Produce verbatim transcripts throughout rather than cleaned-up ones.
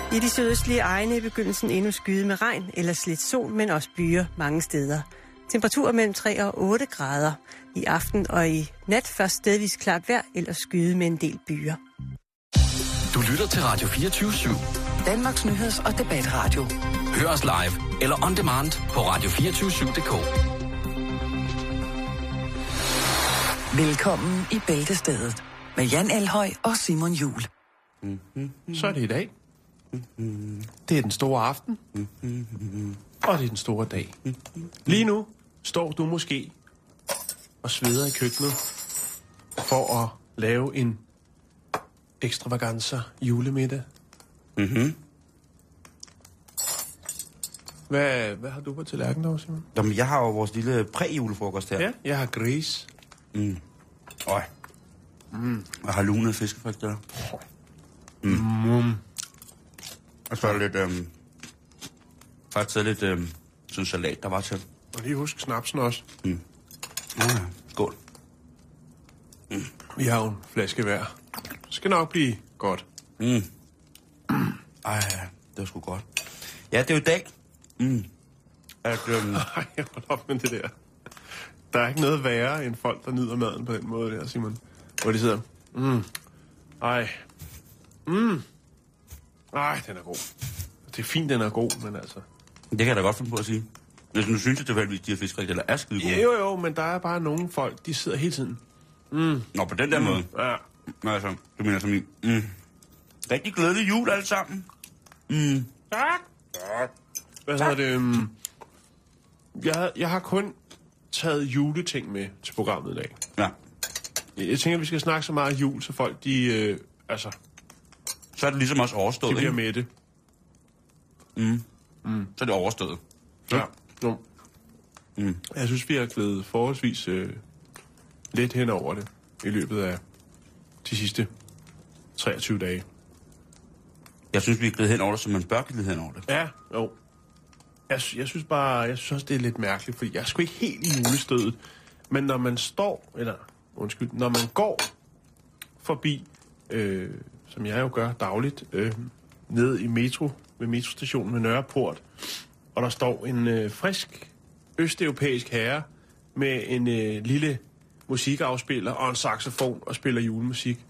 I de sydøstlige egne er begyndelsen endnu skyde med regn eller slet sol, men også byer mange steder. Temperaturer mellem tre og otte grader. I aften og i nat først stedvis klart vejr eller skyde med en del byer. Du lytter til Radio fireogtyve syv. Danmarks nyheds- og debatradio. Hør os live eller on demand på radio to fire syv punktum d k. Velkommen i Bæltestedet med Jan Elhøj og Simon Juhl. Mm-hmm. Så er det i dag. Mm-hmm. Det er den store aften. Mm-hmm. Og det er den store dag. Mm-hmm. Lige nu står du måske og sveder i køkkenet for at lave en ekstravaganza julemiddag. Mhm. Hvad, hvad har du på tallerkenen dog, Simon? Jamen, jeg har jo vores lille præ-julefrokost her. Ja, jeg har gris. Mm. Øj. Mm. Jeg har lunede fiskefrikadeller. Mm. Mm. Og så er der lidt, øhm, faktisk taget lidt, øhm, sådan salat, der var til. Og lige husk snapsen også. Mm. Ja, skål. Mm. Vi har jo en flaske hver. Det skal nok blive godt. Mm. Ej, det var sgu godt. Ja, det er jo i dag. Mm. At, øhm... Ej, hold op med det der. Der er ikke noget værre end folk, der nyder maden på den måde der, Simon. Hvor de sidder. Mm. Ej. Mm. Ej, den er god. Det er fint, den er god, men altså... Det kan jeg da godt finde på at sige. Hvis du synes, at det er de her fiskefrikadeller er skide gode. Ja, jo, jo, men der er bare nogle folk, de sidder hele tiden. Mm. Nå, på den der mm. måde. Ja. Nå, altså, du mener som i... Mm. Rigtig glædelig jul alle sammen. Mm. Tak. Hvad hedder det? Um... Jeg, jeg har kun taget juleting med til programmet i dag. Ja. Jeg tænker, at vi skal snakke så meget jul, så folk, de... Øh, altså... Så er det ligesom også overstået, de bliver ikke? med det. Mm. Mm. Så er det overstået. Ja. ja. No. Mm. Jeg synes, vi har glædet forholdsvis øh, lidt hen over det i løbet af de sidste treogtyve dage. Jeg synes, vi er glædet hen over det, som man bør glæde hen over det. Ja, jo. Jeg, jeg synes bare, jeg synes også, det er lidt mærkeligt, fordi jeg er sgu ikke helt i julestødet. Men når man står, eller undskyld, når man går forbi, øh, som jeg jo gør dagligt, øh, ned i metro, ved metrostationen ved Nørreport, og der står en øh, frisk østeuropæisk herre med en øh, lille musikafspiller og en saxofon og spiller julemusik.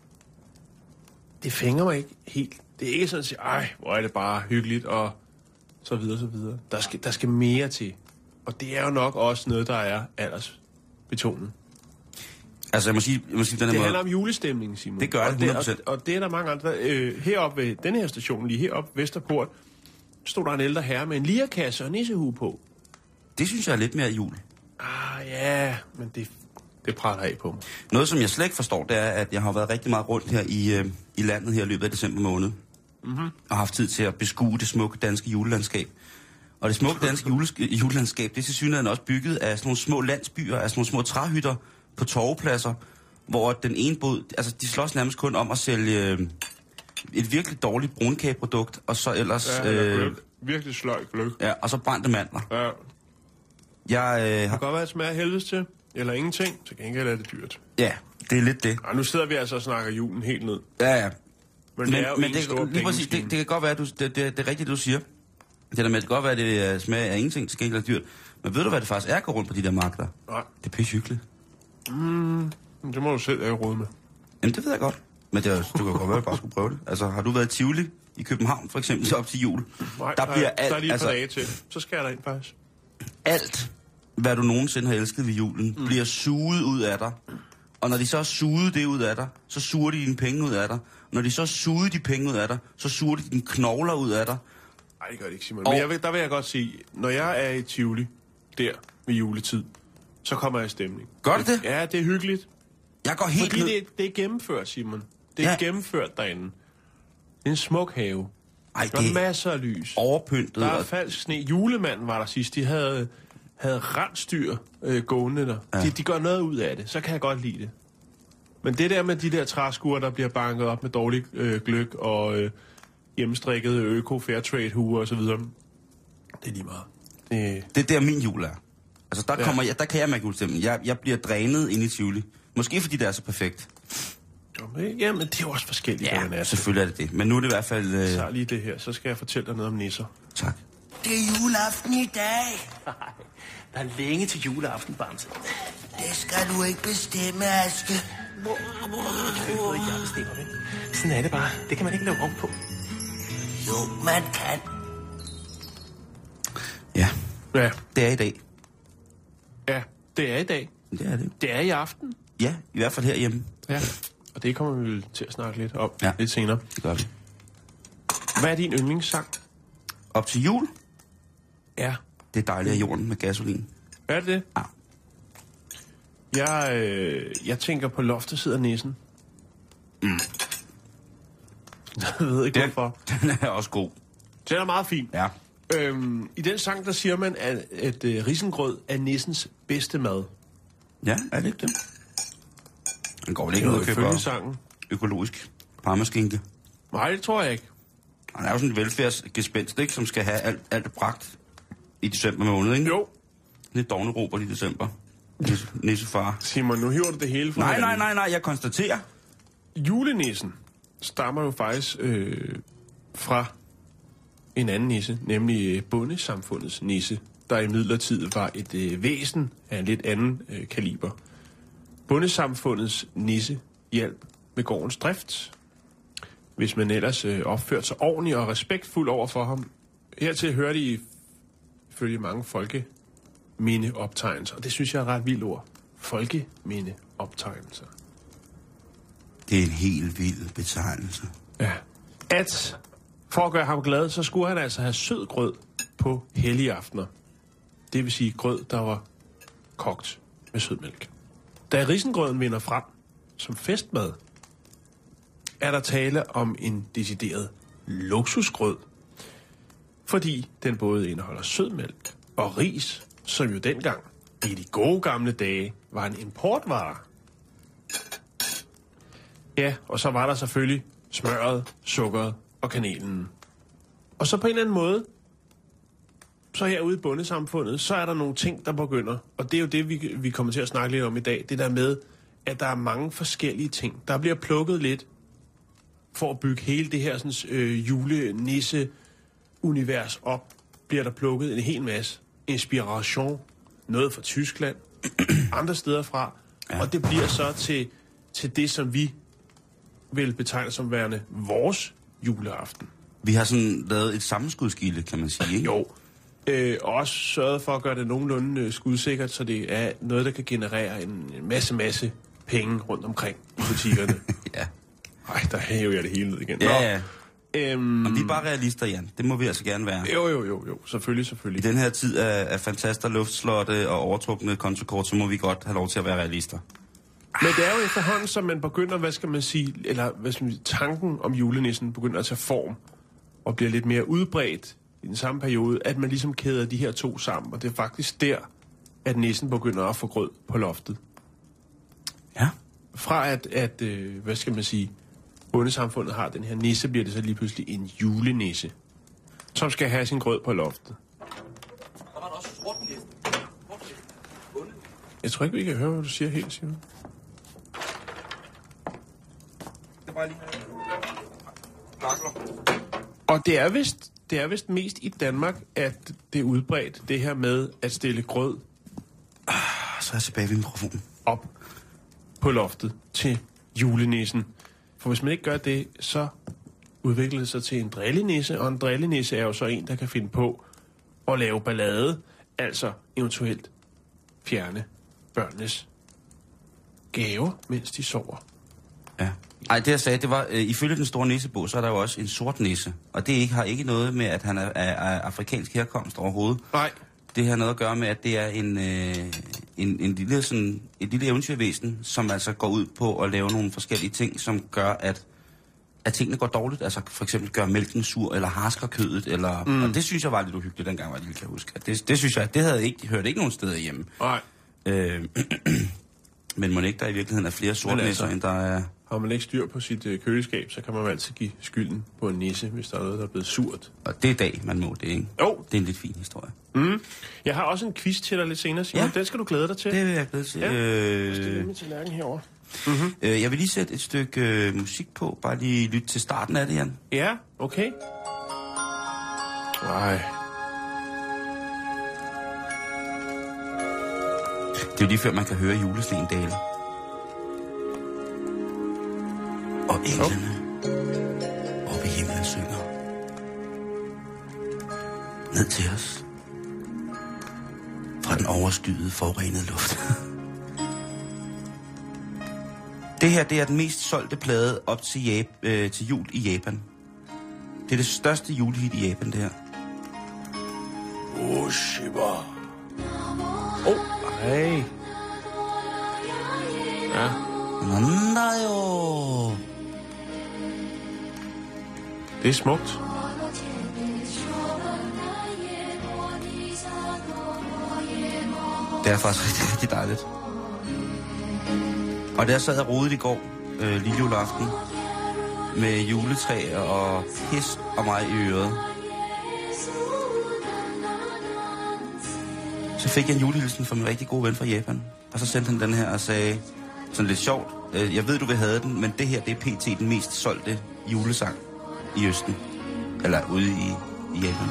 Det fænger mig ikke helt. Det er ikke sådan at sige, ej, hvor er det bare hyggeligt og så videre, så videre. Der skal, der skal mere til. Og det er jo nok også noget, der er aldersbetonet. Altså, jeg må sige... Jeg må sige den det måde... handler om julestemningen, Simon. Det gør det, hundrede procent. Og, og, og det er der mange andre... Øh, heroppe ved den her station, lige heroppe Vesterport, stod der en ældre herre med en lirakasse og nissehue på. Det synes jeg er lidt mere jul. Ah, ja, men det, det prater af på mig. Noget, som jeg slet ikke forstår, det er, at jeg har været rigtig meget rundt her i, øh, i landet her i løbet af december måned. Mm-hmm. Og haft tid til at beskue det smukke danske julelandskab. Og det smukke danske jule, julelandskab, det er til synligheden også bygget af sådan nogle små landsbyer, af sådan nogle små træhytter på torvepladser, hvor den ene bod, altså de slås nærmest kun om at sælge øh, et virkelig dårligt brunkageprodukt, og så ellers... Ja, øh, virkelig sløj gløk. Ja, og så brændte mandler. Ja. Jeg øh, Det har... kan godt være, at det smager helvedes til, eller ingenting, så gengæld er det dyrt. Ja, det er lidt det. Og nu sidder vi altså og snakker julen helt ned. Ja, ja. Men, men det er jo men en det, stor lige præcis, det, det kan godt være, at du, det, det, det er rigtigt, det du siger. Det der med, det kan godt være, at det smager af ingenting, til gengæld er dyrt. Men ved du, hvad det faktisk er at gå rundt på de der markeder? Nej. Det er pisse hyggeligt. Mm, det må du selv have råd med. Jamen, det ved jeg godt. Men det er, du kan godt være, at jeg bare skulle prøve det. Altså, har du været i Tivoli i København, for eksempel, op til jul? Nej, der, bliver der, alt, der er lige et altså, par dage til. Så skal jeg derind faktisk. Alt, hvad du nogensinde har elsket ved julen, mm. bliver suget ud af dig. Og når de så har suget det ud af dig, så suger de dine penge ud af dig. Når de så har suget de penge ud af dig, så suger de dine knogler ud af dig. Nej, det gør det ikke, Simon. Og... Men jeg vil, der vil jeg godt sige, når jeg er i Tivoli, der ved juletid, så kommer jeg i stemning. Gør det det? Ja, det er hyggeligt. Jeg går helt Fordi ned... det, det er gennemført, Simon. Det er ja. gennemført derinde. Det er en smuk have. Ej, der er masser af lys. Overpyntet. Der er falsk sne. Julemanden var der sidst. De havde, havde rensdyr øh, gående der. Ja. De, de gør noget ud af det. Så kan jeg godt lide det. Men det der med de der træskuer, der bliver banket op med dårlig øh, gløk og øh, hjemmestrikket øko, fairtrade huer og så videre, det er lige meget. Det, det er der min jul er. Altså der, ja. kommer jeg, der kan jeg mærke julestemmen. Jeg, jeg bliver drænet inde i Tivoli. Måske fordi det er så perfekt. Jamen, det er jo også forskelligt, Ja, hvad man er. selvfølgelig er det det. Men nu er det i hvert fald... Øh... Så lige det her, så skal jeg fortælle dig noget om nisser. Tak. Det er juleaften i dag. Nej, der er længe til juleaften, Bamse. Det skal du ikke bestemme, Aske. Det er jo ikke, jeg bestemmer, vel? Sådan er det bare. Det kan man ikke lave om på. Jo, man kan. Ja, Ja, det er i dag. ja, det er i dag. Det er det jo. Det er i aften. Ja, i hvert fald herhjemme. Ja, og det kommer vi til at snakke lidt om Ja. lidt senere. Det gør vi. Hvad er din yndlingssang? Op til jul, Ja. det er dejligt af jorden med gasolin. Er det det? Ja. Jeg, øh, jeg tænker på loftet sidder nissen. Mm. Jeg ved ikke Den, hvorfor. den er også god. Den er meget fin. Ja. Øhm, I den sang, der siger man, at, at uh, risengrød er nissens bedste mad. Ja, er det ikke det? Den går vel ikke Det ud er og jo køber ifølge sangen. økologisk parmaskinke. Nej, det tror jeg ikke. Han er jo sådan et velfærdsgespenst, ikke? Som skal have alt, alt pragt i december måned, ikke? Jo. Lidt dårlig Robert i december. Nisse, nissefar. Simon, nu hiver du det hele fra Nej, nej, hinanden. nej, nej, jeg konstaterer. Julenissen stammer jo faktisk øh, fra en anden nisse, nemlig øh, bondesamfundets nisse, der i midlertid var et øh, væsen af en lidt anden øh, kaliber. Bondesamfundets nisse hjalp med gårdens drift, hvis man ellers øh, opførte sig ordentligt og respektfuld over for ham. Hertil hører de ifølge mange folkemindeoptegnelser, og det synes jeg er et ret vildt ord. Folkemindeoptegnelser. Det er en helt vild betegnelse. Ja. At for at gøre ham glad, så skulle han altså have sød grød på hellige aftener. Det vil sige grød, der var kogt med sødmælk. Da risengrøden vinder frem som festmad, er der tale om en decideret luksusgrød. Fordi den både indeholder sødmælk og ris, som jo dengang i de gode gamle dage var en importvare. Ja, og så var der selvfølgelig smøret, sukkeret og kanelen. Og så på en eller anden måde, så herude i bondesamfundet, så er der nogle ting, der begynder. Og det er jo det, vi, vi kommer til at snakke lidt om i dag. Det der med, at der er mange forskellige ting. Der bliver plukket lidt for at bygge hele det her sådan, øh, julenisse-univers op. Bliver der plukket en hel masse inspiration. Noget fra Tyskland, andre steder fra. Ja. Og det bliver så til, til det, som vi vil betegne som værende vores juleaften. Vi har sådan lavet et sammenskudskilde, kan man sige, ikke? Jo. Øh, og også sørget for at gøre det nogenlunde øh, skudsikkert, så det er noget, der kan generere en, en masse, masse penge rundt omkring i butikkerne. Ja. Ej, der hæver jeg det hele ned igen. Nå, Ja, ja. Øhm, Men vi er bare realister, Jan. Det må vi altså gerne være. jo, jo, jo, jo. Selvfølgelig, I selvfølgelig. den her tid af, af fantaster, luftslotte og overtrukne kontokort, så må vi godt have lov til at være realister. Men det er jo efterhånden, som man begynder, hvad skal man sige, eller hvad skal man sige, tanken om julenissen begynder at tage form og bliver lidt mere udbredt i den samme periode, at man ligesom kæder de her to sammen. Og det er faktisk der, at nissen begynder at få grød på loftet. Ja. Fra at, at øh, hvad skal man sige, bondesamfundet har den her nisse, bliver det så lige pludselig en julenisse, som skal have sin grød på loftet. Der var der også sort nisse. Jeg tror ikke, vi kan høre, hvad du siger helt, Simon. Det var lige Og det er vist, det er vist mest i Danmark, at det er udbredt, det her med at stille grød Så er jeg tilbage ved mikrofonen. op på loftet til julenissen. For hvis man ikke gør det, så udvikler det sig til en drillenisse, og en drillenisse er jo så en, der kan finde på at lave ballade, altså eventuelt fjerne børnenes gaver, mens de sover. Ja. Ej, det jeg sagde, det var, øh, ifølge den store nissebog, så er der jo også en sort nisse. Og det ikke, har ikke noget med, at han er af afrikansk herkomst overhovedet. Nej. Det har noget at gøre med, at det er en, øh, en, en lille, sådan, et lille eventyrvæsen, som altså går ud på at lave nogle forskellige ting, som gør, at, at tingene går dårligt. Altså for eksempel gør mælken sur, eller harsker kødet, eller... Mm. Og det synes jeg var lidt uhyggeligt, dengang var jeg lille, kan jeg huske. Det, det synes jeg, det havde ikke, hørt ikke nogen steder hjemme. Nej. Øh, men må ikke der i virkeligheden er flere sorte altså, nisser, end der er... Har man ikke styr på sit øh, køleskab, så kan man jo altid give skylden på en nisse, hvis der er noget, der er blevet surt. Og det er dag, man må det, ikke? Jo. Det er en lidt fin historie. Mm. Jeg har også en quiz til dig lidt senere, Simon. Ja. Den skal du glæde dig til. Det vil jeg glæde til. Ja. Øh... Jeg stiller min tallerken herover. Mm-hmm. Øh, jeg vil lige sætte et stykke øh, musik på. Bare lige lytte til starten af det, Jan. Ja, okay. Nej. Det er jo lige før, man kan høre julesneen dale. Og englene oh. oppe i himlen synger. Ned til os. Fra den overskyede, forurenede luft. Det her, det er den mest solgte plade op til, Jap- øh, til jul i Japan. Det er det største julehit i Japan, det her. Oh, shiba. Åh, oh, ej. Ja. Nandayo. Det er smukt. Det er faktisk rigtig, rigtig dejligt. Og der sad jeg rodet i går, øh, lille juleaften, med juletræ og pis og mig i øret. Så fik jeg en julehilsen fra min rigtig gode ven fra Japan. Og så sendte han den her og sagde, sådan lidt sjovt, øh, jeg ved, du vil have den, men det her, det er pt. Den mest solgte julesang i Østen. Eller ude i, i Japan.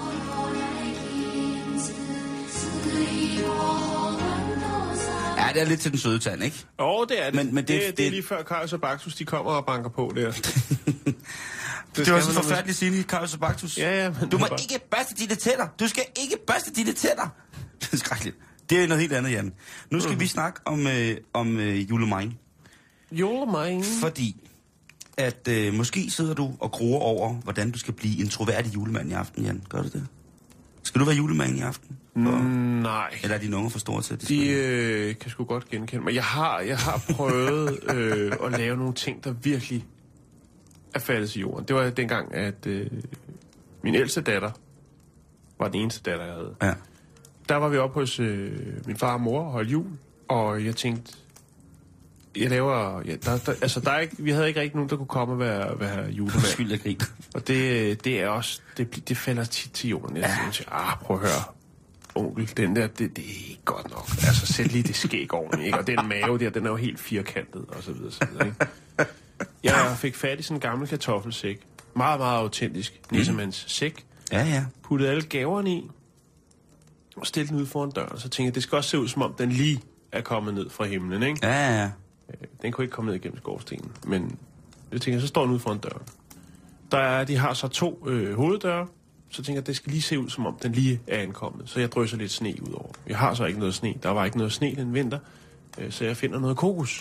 Ja, det er lidt til den søde tand, ikke? Jo, oh, det er det. Men, men det, det, det, det er lige før Karius og Baktus, de kommer og banker på der. det, det var så forfærdeligt sige, Karius og Baktus. Ja, ja, men du må bare... ikke børste dine tænder. Du skal ikke børste dine tænder. Det er skrækkeligt. Det er noget helt andet, Jan. Nu skal mm. vi snakke om, øh, om øh, julemajn. Julemajn? Fordi, at øh, måske sidder du og gruer over, hvordan du skal blive en troværdig julemand i aften, Jan. Gør du det? Skal du være julemand i aften? Mm, nej. Eller er dine unge for store til det? De øh, kan sgu godt genkende mig. Jeg har, jeg har prøvet øh, at lave nogle ting, der virkelig er faldet til jorden. Det var dengang, at øh, min ældste datter var den eneste datter, jeg havde. Ja. Der var vi oppe hos øh, min far og mor og holdt jul, og jeg tænkte, jeg laver... Ja, der, der, altså, der er ikke, vi havde ikke rigtig nogen, der kunne komme og være, være julemand. Skyld af grin. Og det, det er også... Det, det falder tit til jorden. Jeg ja. tænker, ah, prøv at høre. Onkel, den der, det, det er ikke godt nok. Altså, sæt lige det skæg ordentligt, ikke? Og den mave der, den er jo helt firkantet, og så videre, så videre, ikke? Jeg fik fat i sådan en gammel kartoffelsæk. Meget, meget autentisk. Mm. Nissemands sæk. Ja, ja. Puttede alle gaverne i, og stillede den ud foran døren. Så tænkte jeg, det skal også se ud, som om den lige er kommet ned fra himlen, ikke? Ja, ja. Den kunne ikke komme ned igennem skorstenen. Men jeg tænker, så står den ude foran døren. Der er, de har så to øh, hoveddøre. Så tænker jeg, det skal lige se ud, som om den lige er ankommet. Så jeg drøser lidt sne ud over. Jeg har så ikke noget sne. Der var ikke noget sne den vinter. Øh, så jeg finder noget kokos.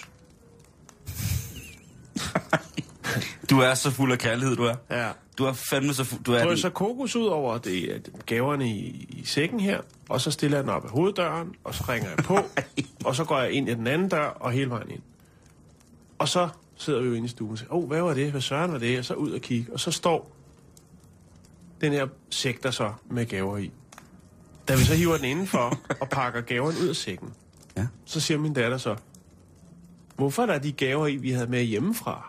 Du er så fuld af kærlighed, du er. Ja. Du er fandme så fuld. Du er drøser kokos ud over det, er gaverne i, i sækken her. Og så stiller jeg den op af hoveddøren. Og så ringer jeg på. Og så går jeg ind i den anden dør og hele vejen ind. Og så sidder vi jo inde i stuen og siger, åh, oh, hvad var det? Hvad søren var det? Og så ud og kigge. Og så står den her sæk der så med gaver i. Da vi så hiver den indenfor og pakker gaverne ud af sækken, ja. Så siger min datter så, hvorfor er der de gaver i, vi havde med hjemmefra?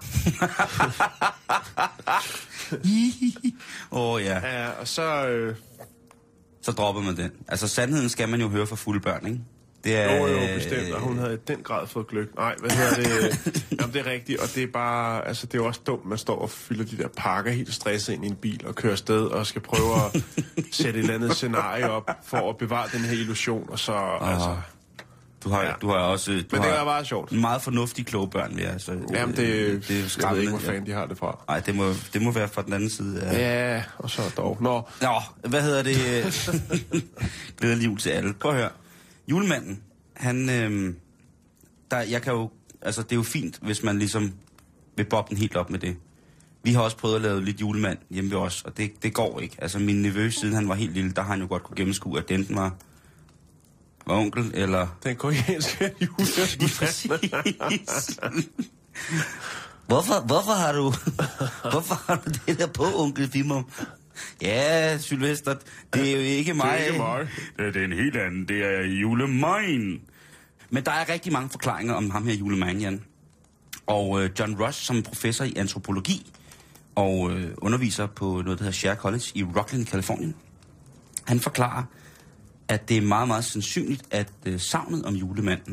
Åh, oh, ja. Ja, og så... Øh... Så dropper man den. Altså, sandheden skal man jo høre fra fulde børn, ikke? Det er... Jo, jo, bestemt, og hun havde i den grad fået gløk. Nej, hvad hedder det? Jamen, det er rigtigt, og det er bare... Altså, det er jo også dumt, man står og fylder de der pakker helt stresset ind i en bil og kører afsted og skal prøve at sætte et eller andet scenarie op for at bevare den her illusion, og så... Oh. Altså, du har, ja. du har også... Du Men det har er bare sjovt. Meget fornuftige, kloge børn, ja. Altså, Jamen, det, det, det er skræmmende. Jeg ved ikke, hvor fanden de har det fra. Nej, det må, det må være fra den anden side. Ja, ja og så dog. Nå. Nå, hvad hedder det? Glædelig jul til alle. Prøv at høre. Julemanden, han... Øh, der, jeg kan jo... Altså, det er jo fint, hvis man ligesom vil bobbe den helt op med det. Vi har også prøvet at lave lidt julemand hjemme ved os, og det, det går ikke. Altså, min nevø, siden han var helt lille, der har han jo godt kunne gennemskue, at det enten var... var onkel, eller... Den koreanske julemand. hvorfor, hvorfor har du... hvorfor har du det der på, onkel Fimum? Ja, Sylvester, det er jo ikke mig. Det er ikke mig. Det er en helt anden. Det er julemajn. Men der er rigtig mange forklaringer om ham her julemajn, Jan. Og øh, John Ross, som er professor i antropologi og øh, underviser på noget, der hedder Share College i Rocklin, Californien. Han forklarer, at det er meget, meget sandsynligt, at øh, savnet om julemanden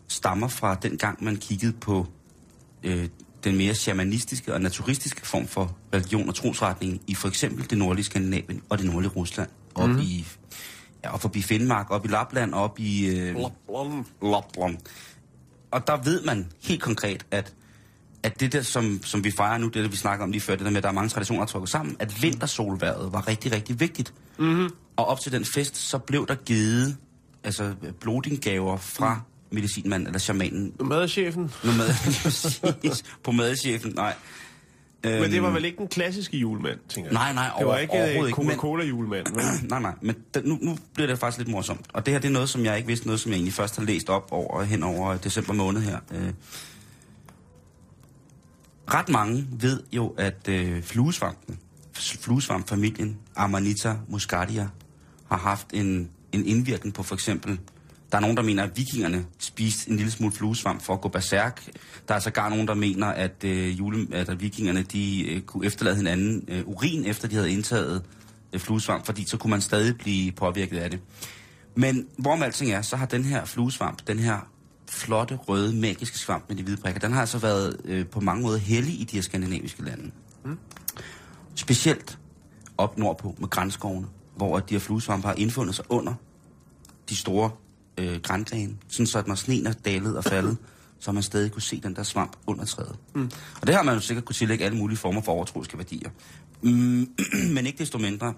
stammer fra den gang, man kiggede på øh, den mere shamanistiske og naturistiske form for religion og trosretning i for eksempel det nordlige Skandinavien og det nordlige Rusland. Op mm. i, ja, op forbi Finnmark, op i Lapland, op i øh, Lapland. Lapland. Og der ved man helt konkret, at, at det der, som, som vi fejrer nu, det der, vi snakker om lige før, det der med, at der er mange traditioner, der trukket sammen, at vintersolværet var rigtig, rigtig vigtigt. Mm-hmm. Og op til den fest, så blev der givet altså, blodinggaver fra mm. medicinmanden eller shamanen. Nomadechefen. Nomade, på madechefen, nej. Men det var vel ikke den klassiske julemand, tænker jeg? Nej, nej, det var ikke Coca-Cola-julemanden. Nej, nej, men den, nu, nu bliver det faktisk lidt morsomt. Og det her, det er noget, som jeg ikke vidste, noget, som jeg egentlig først har læst op over, hen over december måned her. Øh. Ret mange ved jo, at øh, fluesvampen, fluesvampfamilien Amanita muscaria, har haft en, en indvirkning på for eksempel. Der er nogen, der mener, at vikingerne spiste en lille smule fluesvamp for at gå berserk. Der er sågar nogen, der mener, at, øh, jule, at vikingerne de, øh, kunne efterlade hinanden øh, urin, efter de havde indtaget øh, fluesvamp, fordi så kunne man stadig blive påvirket af det. Men hvorom alting er, så har den her fluesvamp, den her flotte, røde, magiske svamp med de hvide prikker, den har altså været øh, på mange måder hellig i de her skandinaviske lande. Mm. Specielt op nordpå med grænskovene, hvor de her fluesvampe har indfundet sig under de store øh, grængrene, sådan så at når sneen er dalet og faldet, så man stadig kunne se den der svamp under træet. Mm. Og det har man jo sikkert kunne tillægge alle mulige former for overtroiske værdier. Mm, men ikke desto mindre,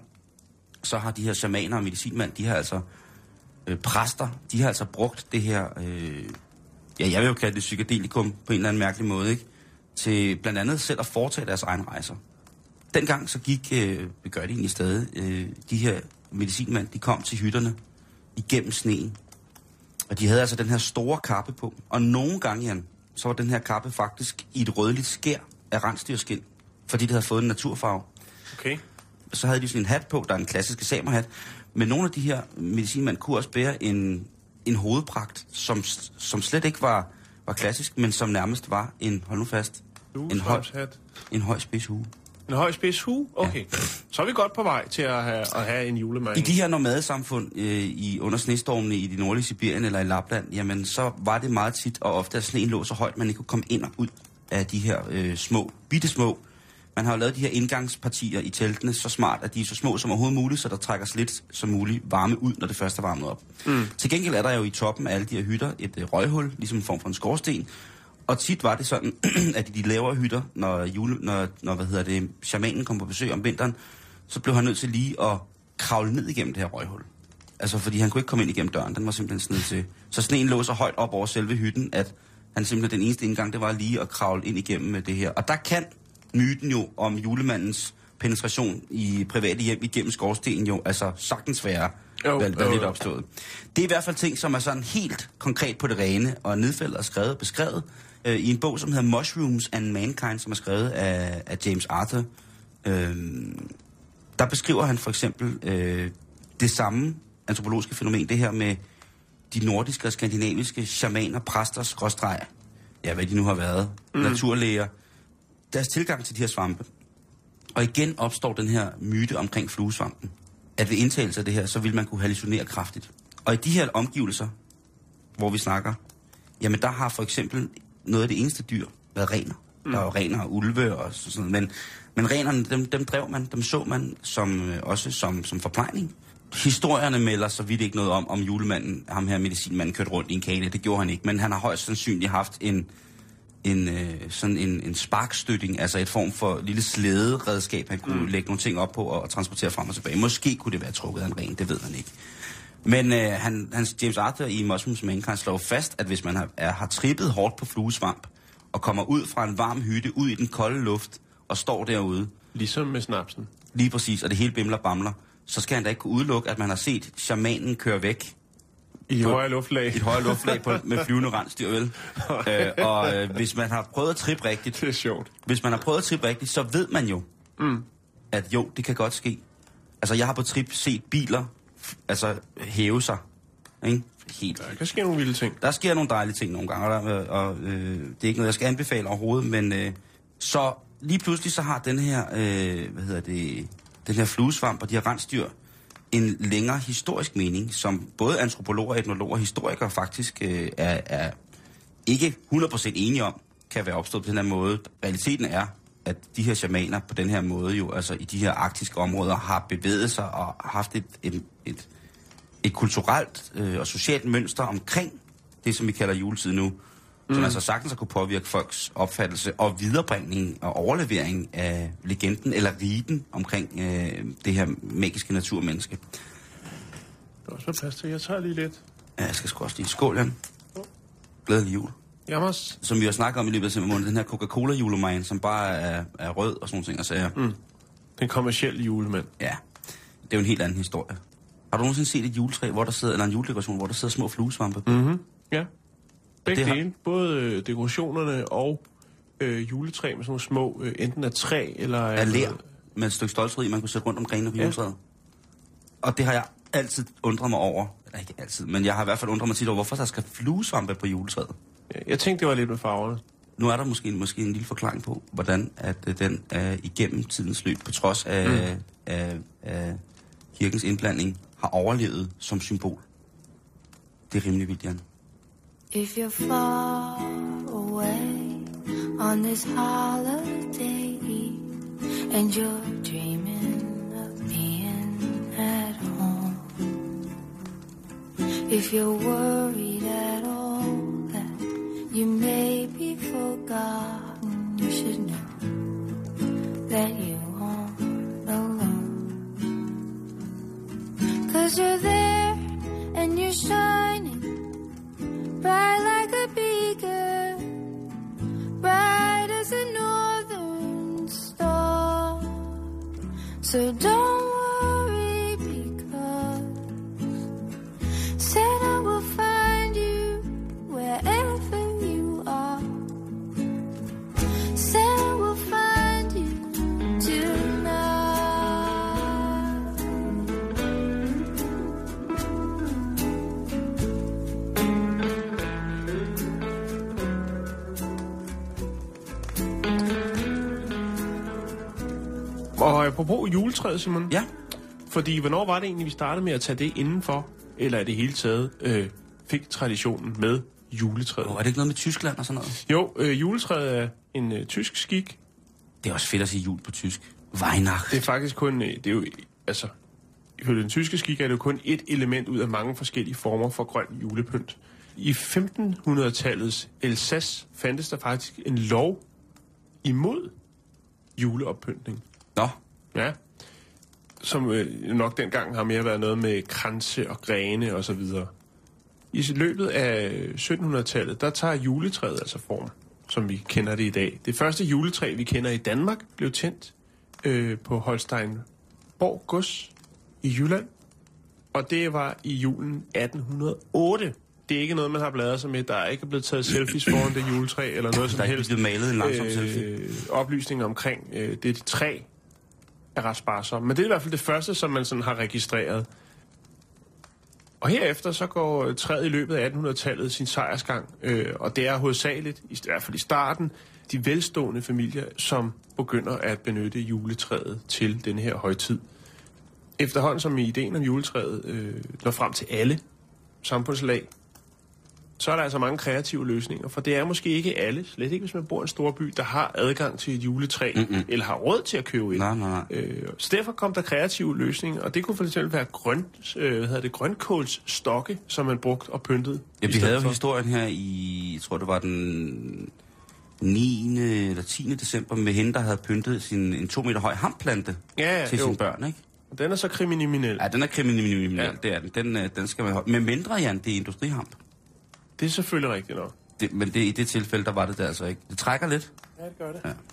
så har de her shamaner og medicinmænd, de har altså øh, præster, de har altså brugt det her, øh, ja, jeg vil jo kalde det psykedelikum på en eller anden mærkelig måde, ikke? Til blandt andet selv at foretage deres egen rejser. Dengang så gik, øh, vi gør det egentlig stadig, øh, de her medicinmænd, de kom til hytterne igennem sneen. Og de havde altså den her store kappe på. Og nogle gange, Jan, så var den her kappe faktisk i et rødligt skær af rensdyrskind, fordi det havde fået en naturfarve. Okay. Så havde de sådan en hat på, der er en klassisk samerhat. Men nogle af de her medicinmænd kunne også bære en, en hovedpragt, som, som slet ikke var, var klassisk, men som nærmest var en, hold nu fast, en høj, en høj spids hue. En høj spids hue? Okay. Ja. Så er vi godt på vej til at have, at have en julemand. I de her nomadesamfund øh, i, under snestormene i de nordlige Sibirien eller i Lapland, jamen så var det meget tit og ofte, at sneen lå så højt, man ikke kunne komme ind og ud af de her øh, små, bittesmå. Man har jo lavet de her indgangspartier i teltene så smart, at de er så små som overhovedet muligt, så der trækker så lidt som muligt varme ud, når det først er varmet op. Mm. Til gengæld er der jo i toppen af alle de her hytter et øh, røghul, ligesom en form for en skorsten. Og tit var det sådan, at i de lavere hytter, når, jule, når, når hvad hedder det, shamanen kom på besøg om vinteren, så blev han nødt til lige at kravle ned igennem det her røghul. Altså, fordi han kunne ikke komme ind igennem døren, den var simpelthen sned til. Så sneen lå så højt op over selve hytten, at han simpelthen den eneste indgang, det var lige at kravle ind igennem med det her. Og der kan myten jo om julemandens penetration i private hjem igennem skorstenen jo, altså sagtens være jo, hvad, hvad jo, lidt opstået. Det er i hvert fald ting, som er sådan helt konkret på det rene, og nedfældet og skrevet og beskrevet øh, i en bog, som hedder Mushrooms and Mankind, som er skrevet af, af James Arthur. Øh, der beskriver han for eksempel øh, det samme antropologiske fænomen, det her med de nordiske og skandinaviske shamaner, præster, skråstreg, ja, hvad de nu har været, mm. naturlæger, deres tilgang til de her svampe. Og igen opstår den her myte omkring fluesvampen, at ved indtagelse af det her, så vil man kunne hallucinere kraftigt. Og i de her omgivelser, hvor vi snakker, jamen der har for eksempel noget af det eneste dyr været rener. Mm. Der er jo rener og ulve og sådan noget, men, men renerne, dem, dem drev man, dem så man som, også som, som forplejning. Historierne melder så vidt ikke noget om, om julemanden, ham her medicinmanden, kørte rundt i en kane. Det gjorde han ikke, men han har højst sandsynligt haft en, en, øh, sådan en, en sparkstøtting, altså et form for lille slæderedskab, han kunne mm. lægge nogle ting op på og transportere frem og tilbage. Måske kunne det være trukket af en ren, det ved man ikke. Men øh, han, hans James Arthur i Mushrooms and Mankind slår fast, at hvis man har, er, har trippet hårdt på fluesvamp, og kommer ud fra en varm hytte, ud i den kolde luft, og står derude. Ligesom med snapsen. Lige præcis, og det hele bimler bamler. Så skal han da ikke kunne udelukke, at man har set shamanen køre væk. I et højere luftlag. I et højere luftlag på, med flyvende rensdyr, vel? øh, og øh, hvis man har prøvet at trippe rigtigt... Det er sjovt. Hvis man har prøvet at trippe rigtigt, så ved man jo, mm. at jo, det kan godt ske. Altså, jeg har på trip set biler altså hæve sig. Ikke? Helt. Der kan ske nogle vilde ting. Der sker nogle dejlige ting nogle gange, og, der, og øh, det er ikke noget, jeg skal anbefale overhovedet, men øh, så lige pludselig så har den her, øh, hvad hedder det, den her fluesvamp og de her rensdyr en længere historisk mening, som både antropologer, etnologer og historikere faktisk øh, er, er ikke hundrede procent enige om, kan være opstået på den her måde. Realiteten er, at de her shamaner på den her måde jo, altså i de her arktiske områder, har bevæget sig og haft et, et, et, et kulturelt øh, og socialt mønster omkring det, som vi kalder juletid nu, mm. som altså sagtens har kunne påvirke folks opfattelse og viderebringning og overlevering af legenden eller riten omkring øh, det her magiske naturmenneske. Det er også plads til. Jeg tager lige lidt. Ja, jeg skal sgu også lige skål, Jan. Glædelig jul. Jammers. Som vi har snakket om i løbet af simpelthen måneden, den her Coca-Cola-julemand, som bare er, er rød og sådan nogle ting, og sager. Mm. Den kommercielle julemand. Ja, det er jo en helt anden historie. Har du nogensinde set et juletræ, hvor der sidder, eller en juledekoration, hvor der sidder små fluesvampe? Mhm, ja. Begge det dele. Har... Både øh, dekorationerne og øh, juletræ med sådan nogle små, øh, enten af træ eller... Af lær, med et stykke stolteri, man kunne sætte rundt om grenene på ja. juletræet. Og det har jeg altid undret mig over. Eller ikke altid, men jeg har i hvert fald undret mig tit over, hvorfor der skal fluesvampe på juletræet. Jeg tænkte, det var lidt med farverne. Nu er der måske, måske en lille forklaring på, hvordan at uh, den uh, igennem tidens løb, på trods af, mm. af, af kirkens indblanding, har overlevet som symbol. Det er rimelig vildt, Jan. If you're far away on this holiday and you're dreaming of being at home, if you're worried at all that you may be forgotten, you should know that you aren't alone. 'Cause you're there and you're shining bright like a beacon, bright as a northern star. So don't worry, because Santa will find you wherever you are. Santa will find you tonight. Og apropos juletræet, Simon. Ja. Fordi, hvornår var det egentlig, vi startede med at tage det indenfor? Eller er det hele taget øh, fik traditionen med juletræet? Oh, er det ikke noget med Tyskland og sådan noget? Jo, øh, juletræet er en øh, tysk skik. Det er også fedt at sige jul på tysk. Weihnacht. Det er faktisk kun, øh, det er jo, altså, ifølge den tyske skik er det jo kun et element ud af mange forskellige former for grøn julepynt. I femtenhundredetallets Alsace fandtes der faktisk en lov imod juleoppyntning. Nå. Ja. Som øh, nok dengang har mere været noget med kranse og grene og så videre. I løbet af syttenhundredetallet, der tager juletræet altså form, som vi kender det i dag. Det første juletræ, vi kender i Danmark, blev tændt øh, på Holsteinborg Gods i Jylland. Og det var i julen atten hundrede og otte. Det er ikke noget, man har bladret sig med. Der er ikke blevet taget selfies foran det juletræ, eller noget som der er helst. Der er ikke blevet malet en langsom øh, selfie. Oplysninger omkring øh, det træ er ret sparsomt. Men det er i hvert fald det første, som man sådan har registreret. Og herefter så går træet i løbet af attenhundredetallet sin sejrsgang. Øh, og det er hovedsageligt, i hvert fald i starten, de velstående familier, som begynder at benytte juletræet til denne her højtid. Efterhånden som ideen om juletræet øh, når frem til alle samfundslag, så er der altså mange kreative løsninger. For det er måske ikke alle, slet ikke hvis man bor i en stor by, der har adgang til et juletræ, mm-hmm. eller har råd til at købe et. Nej, nej, nej. Øh, så derfor kom der kreative løsninger, og det kunne for eksempel være grøn, øh, hvad hedder det, grønkålsstokke, som man brugte og pyntede. Ja, vi havde jo historien her i, jeg tror det var den niende eller tiende december, med hende, der havde pyntet sin, en to meter høj hamplante ja, ja, til jo. sine børn, ikke? Og den er så kriminel. Ja, den er kriminel, ja. Det er den. Den, den skal man holde. Men mindre, Jan, det er industrihamp. Det er selvfølgelig rigtigt nok. Det, men det, i det tilfælde, der var det der altså ikke. Det trækker lidt. Ja, det gør det. Ja.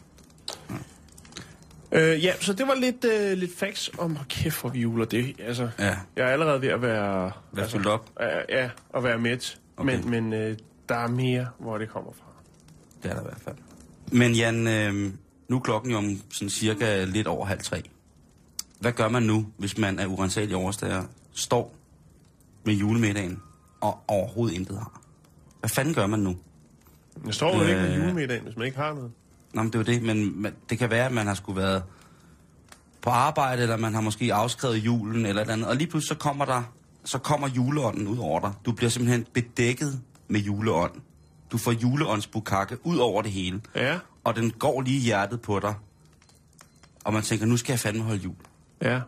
Ja. Øh, ja, så det var lidt, øh, lidt facts om, hvor kæft for vi juler det. Altså, ja. Jeg er allerede ved at være... Hvad altså, fyldt op? Øh, ja, at være mæt. Okay. Men, men øh, der er mere, hvor det kommer fra. Det er der i hvert fald. Men Jan, øh, nu er klokken jo om sådan cirka lidt over halv tre. Hvad gør man nu, hvis man er urensagelige overstager, står med julemiddagen og overhovedet intet har? Hvad fanden gør man nu? Jeg står jo øh, ikke med julemiddagen, hvis man ikke har noget. Nå, men det er jo det, men man, det kan være, at man har skulle været på arbejde, eller man har måske afskrevet julen, eller et andet. Og lige pludselig så kommer der, så kommer juleånden ud over dig. Du bliver simpelthen bedækket med juleånd. Du får juleåndsbukakke ud over det hele. Ja. Og den går lige i hjertet på dig. Og man tænker, nu skal jeg fandme holde jul. Ja.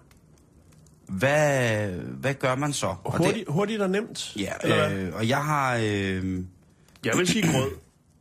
Hvad, hvad gør man så? Og Hurtigt, det, hurtigt og nemt? Ja, øh, og jeg har... Øh, jeg vil sige grød.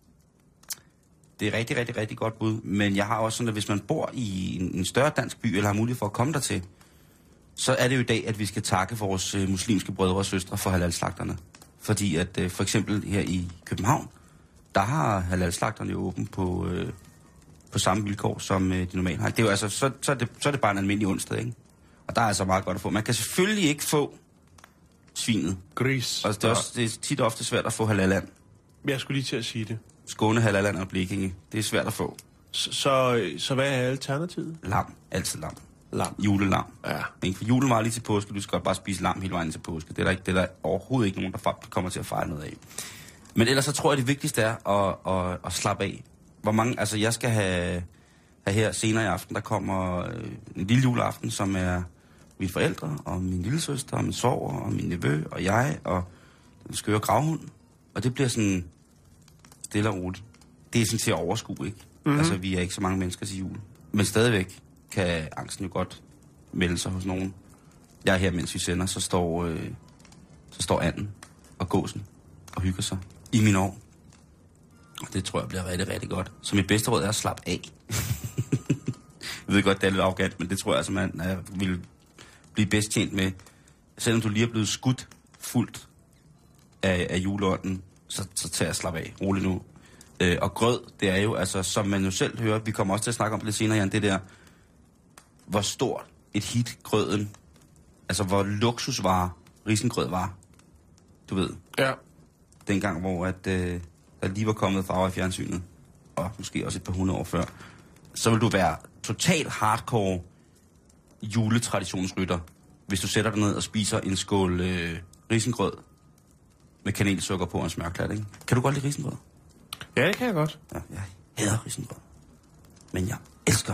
Det er rigtig, rigtig, rigtig godt bud. Men jeg har også sådan, at hvis man bor i en, en større dansk by, eller har mulighed for at komme dertil, så er det jo i dag, at vi skal takke vores øh, muslimske brødre og søstre for halalslagterne. Fordi at øh, for eksempel her i København, der har halalslagterne jo åbent på, øh, på samme vilkår, som øh, de normalt har. Det er jo altså, så, så, er det, så er det bare en almindelig onsdag, ikke? Og der er altså meget godt at få. Man kan selvfølgelig ikke få svinet. Gris. Og det er, også, det er tit og ofte svært at få halaland. Jeg skulle lige til at sige det. Skåne, halaland og Blekinge. Det er svært at få. Så, så, så hvad er alternativet? Lam. Altid lam. Lam. Julelam. Ja. Men for julen var lige til påske. Du skal godt bare spise lam hele vejen til påske. Det er der, ikke, det er der overhovedet ikke nogen, der kommer til at fejre noget af. Men ellers så tror jeg, det vigtigste er at, at, at slappe af. Hvor mange... Altså, jeg skal have, have her senere i aften, der kommer øh, en lille juleaften, som er mine forældre, og min lillesøster, og min svoger, og min nevø, og jeg, og den skøre gravhund. Og det bliver sådan stille og roligt. Det er sådan til at overskue, ikke? Mm-hmm. Altså, vi er ikke så mange mennesker til jul. Men stadigvæk kan angsten jo godt melde sig hos nogen. Jeg er her, mens vi sender, så står, øh, så står anden og gåsen og hygger sig i min år. Og det tror jeg bliver rigtig, rigtig godt. Så mit bedste råd er at slappe af. Jeg ved godt, det er lidt arrogant, men det tror jeg altså, man er, vil blive bedst tjent med. Selvom du lige er blevet skudt fuldt af, af juleånden, så, så tager jeg slappe af. Rolig nu. Øh, og grød, det er jo, altså, som man jo selv hører, vi kommer også til at snakke om det lidt senere, Jan, det der, hvor stort et hit grøden, altså hvor luksusvare risengrød var. Du ved. Ja. Dengang, hvor at, øh, der lige var kommet farver i fjernsynet, og måske også et par hundrede år før, så vil du være total hardcore juletraditionsrytter, hvis du sætter dig ned og spiser en skål øh, risengrød med kanelsukker på og en smørklat, ikke? Kan du godt lide risengrød? Ja, det kan jeg godt. Ja, jeg hader risengrød. Men jeg elsker,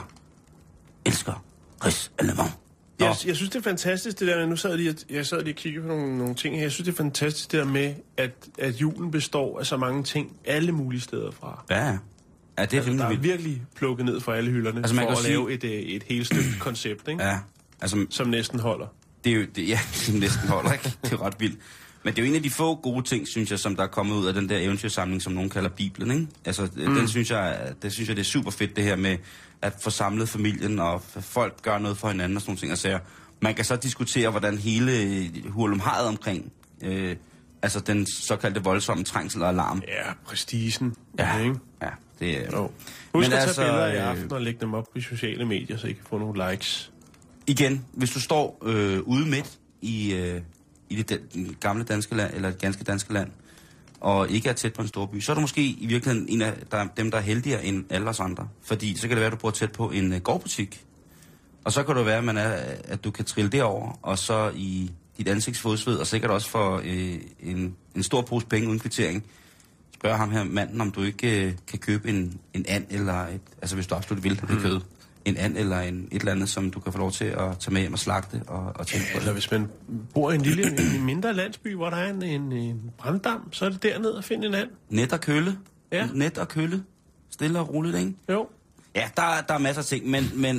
elsker ris eller vang. Jeg, jeg synes, det er fantastisk, det der med, nu sad jeg lige, jeg sad lige og kiggede på nogle, nogle ting her. Jeg synes, det er fantastisk, det der med, at, at julen består af så mange ting, alle mulige steder fra. Ja, ja. Ja, det er altså, rimelig der er vildt. virkelig plukket ned fra alle hylderne, Altså, man for kan at sige- lave et, øh, et helt stykke koncept, ikke? Ja, altså, Som næsten holder. det er jo, det, ja, det næsten holder, ikke? Det er jo ret vildt. Men det er jo en af de få gode ting, synes jeg, som der er kommet ud af den der eventyrsamling, som nogen kalder Bibelen, ikke? Altså, mm. den synes jeg, det synes jeg, det er super fedt, det her med at få samlet familien, og folk gør noget for hinanden og sådan nogle ting, og sager. Man kan så diskutere, hvordan hele hurlumhajet omkring, øh, altså den såkaldte voldsomme trængsel og alarm. Ja, prestigen. Ja, ikke? ja, det er... Jo. Husk Men at tage altså, billeder i øh, aften og lægge dem op på sociale medier, så I kan få nogle likes. Igen, hvis du står øh, ude midt i, øh, i det den gamle danske land, eller det ganske danske land, og ikke er tæt på en stor by, så er du måske i virkeligheden en af der, dem, der er heldigere end alle os andre. Fordi så kan det være, at du bor tæt på en uh, gårdbutik. Og så kan det være, at, man er, at du kan trille derover, og så i dit ansigtsfodsved, og sikkert også for øh, en, en stor pose penge uden kvittering, spørge ham her manden, om du ikke øh, kan købe en, en and, eller et, altså hvis du absolut vil have det kød, en and eller en, et eller andet, som du kan få lov til at tage med hjem og slagte og, og tænke på. Eller hvis man bor i en lille, en mindre landsby, hvor der er en, en, en branddam, så er det dernede at finde en and. Net og kølle. Ja. Net og kølle. Stille og roligt, ikke? Jo. Ja, der, der er masser af ting, men, men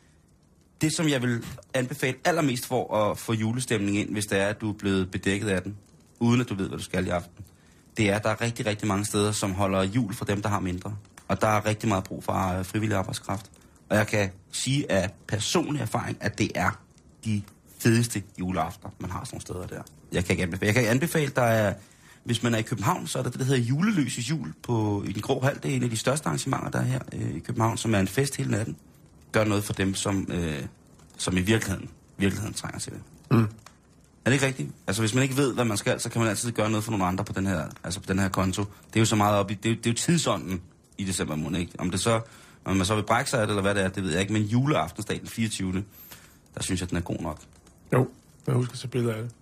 det, som jeg vil anbefale allermest for at få julestemning ind, hvis det er, at du er blevet bedækket af den, uden at du ved, hvad du skal i aften, det er, at der er rigtig, rigtig mange steder, som holder jul for dem, der har mindre. Og der er rigtig meget brug for frivillig arbejdskraft. Og jeg kan sige af personlig erfaring, at det er de fedeste juleaftener, man har sådan nogle steder der. Jeg kan ikke anbefale. Jeg kan anbefale, der er, hvis man er i København, så er der det, der hedder Juleløse Jul på, i den grå hal. Det er en af de største arrangementer, der er her øh, i København, som er en fest hele natten. Gør noget for dem, som, øh, som i virkeligheden, virkeligheden trænger til det. Mm. Er det ikke rigtigt? Altså, hvis man ikke ved, hvad man skal, så kan man altid gøre noget for nogle andre på den her, altså på den her konto. Det er jo så meget op i, det er, det er jo tidsånden i december måned, ikke? Om det så, om man så vil brække sig af det, eller hvad det er, det ved jeg ikke. Men juleaftensdag den fireogtyvende der synes jeg, den er god nok. Jo, jeg husker at tage billeder af det.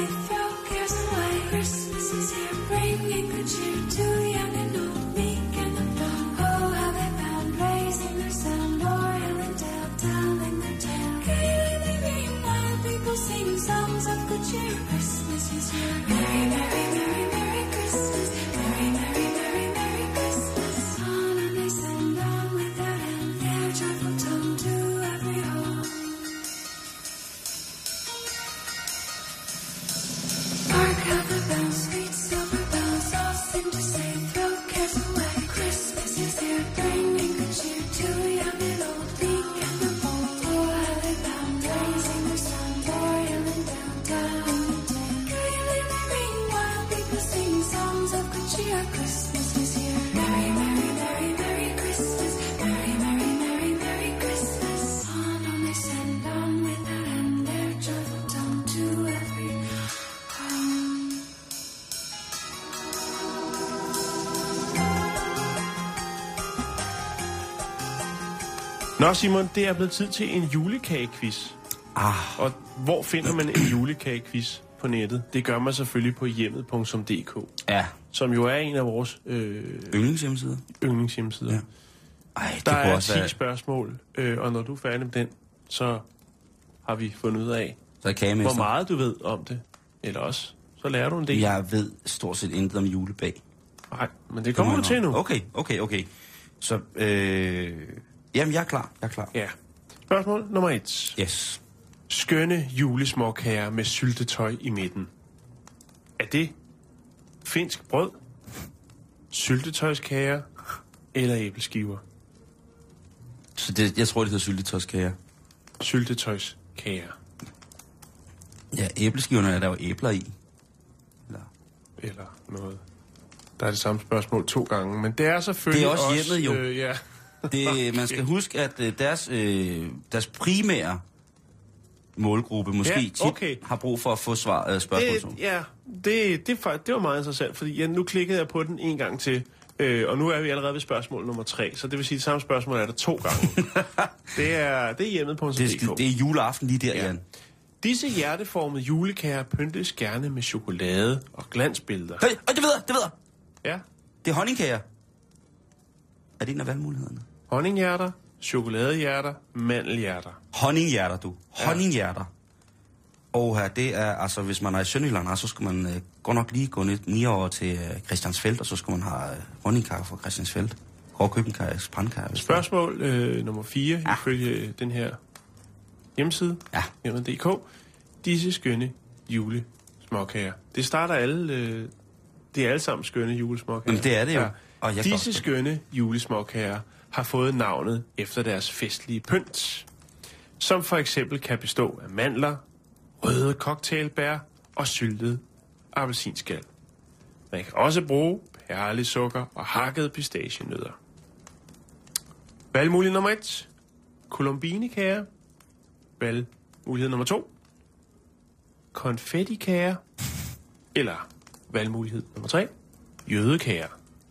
Christmas is here, bringing good cheer to young and old, meek and songs of good cheer. Christmas is here. Merry, merry, merry, merry Christmas. Merry, merry, merry, merry Christmas. On and they send on without end their joyful tone to every home. Hark how the bells, sweet silver bells, all seem to say, throw cares away. Christmas is here, bringing good cheer to young and old, meek and the bold. Oh, how they bound, raising their sound, royal and down, down in the day. Gaily they ring, while people sing songs of good cheer. Christmas is here. Merry, merry, merry, merry Christmas. Merry, merry, merry, merry Christmas. On, on they send on without end their joyful tone to every home. Nå Simon, det er blevet tid til en julekagequiz. Ah, Og hvor finder man en julekagequiz på nettet? Det gør man selvfølgelig på hjemmet punktum d k, ja. som jo er en af vores øh, Yndlingshjemmesider. yndlingshjemmesider. Ja. Ja. Ej, det Der kunne er også ti være... spørgsmål, øh, og når du er færdig med den, så har vi fundet ud af, Så er kagemester. hvor meget du ved om det. Eller også, så lærer du en del. Jeg ved stort set intet om julebag. Nej, men det kommer du til nu. Okay, okay, okay. Så, øh... Jamen, jeg er klar. Jeg er klar. Ja. Spørgsmål nummer et. Yes. Skønne julesmåkager med syltetøj i midten. Er det finsk brød, syltetøjskager eller æbleskiver? Så det, jeg tror, det hedder syltetøjskager. Syltetøjskager. Ja, æbleskiverne er der jo æbler i. Eller... Eller noget. Der er det samme spørgsmål to gange, men det er selvfølgelig Det er også hjemmet, jo. Øh, ja. Det, man skal huske, at øh, deres, øh, deres primære målgruppe måske Ja, okay. tit har brug for at få svar, øh, spørgsmål. Det, ja, det, det, det, det var meget interessant, fordi ja, nu klikkede jeg på den en gang til, øh, og nu er vi allerede ved spørgsmål nummer tre, så det vil sige, at det samme spørgsmål er der to gange. det er, det er hjemmet på det, det, det er juleaften lige der, Ja. Jan. Disse hjerteformede julekager pyntes gerne med chokolade og glansbilleder. Hey, det ved jeg, det ved jeg. Ja, Det er honningkager. Er det en af valgmulighederne? honninghjerter, chokoladehjerter, mandelhjerter. Honninghjerter, du. Honninghjerter. Og her, det er, altså, hvis man er i Sønderjylland, så skal man øh, godt nok lige gå ned ni år til øh, Christiansfeld, og så skal man have øh, honningkager fra Christiansfeld. Hårdkøbenkager, spandkager. hvis det er. Spørgsmål øh, nummer fire, ja. ifølge den her hjemmeside, Ja. hjemmet punktum d k. Disse skønne julesmåkager. Det starter alle, øh, det er alle sammen skønne julesmåkager. Jamen, det er det jo. Og jeg Disse godt- skønne julesmåkager har fået navnet efter deres festlige pynt, som for eksempel kan bestå af mandler, røde cocktailbær og syltet appelsinskal. Man kan også bruge perlesukker og hakkede pistachienødder. Valgmulighed nummer et. Colombinekager. Valgmulighed nummer to. Konfettikager. Eller valgmulighed nummer tre. Jødekager.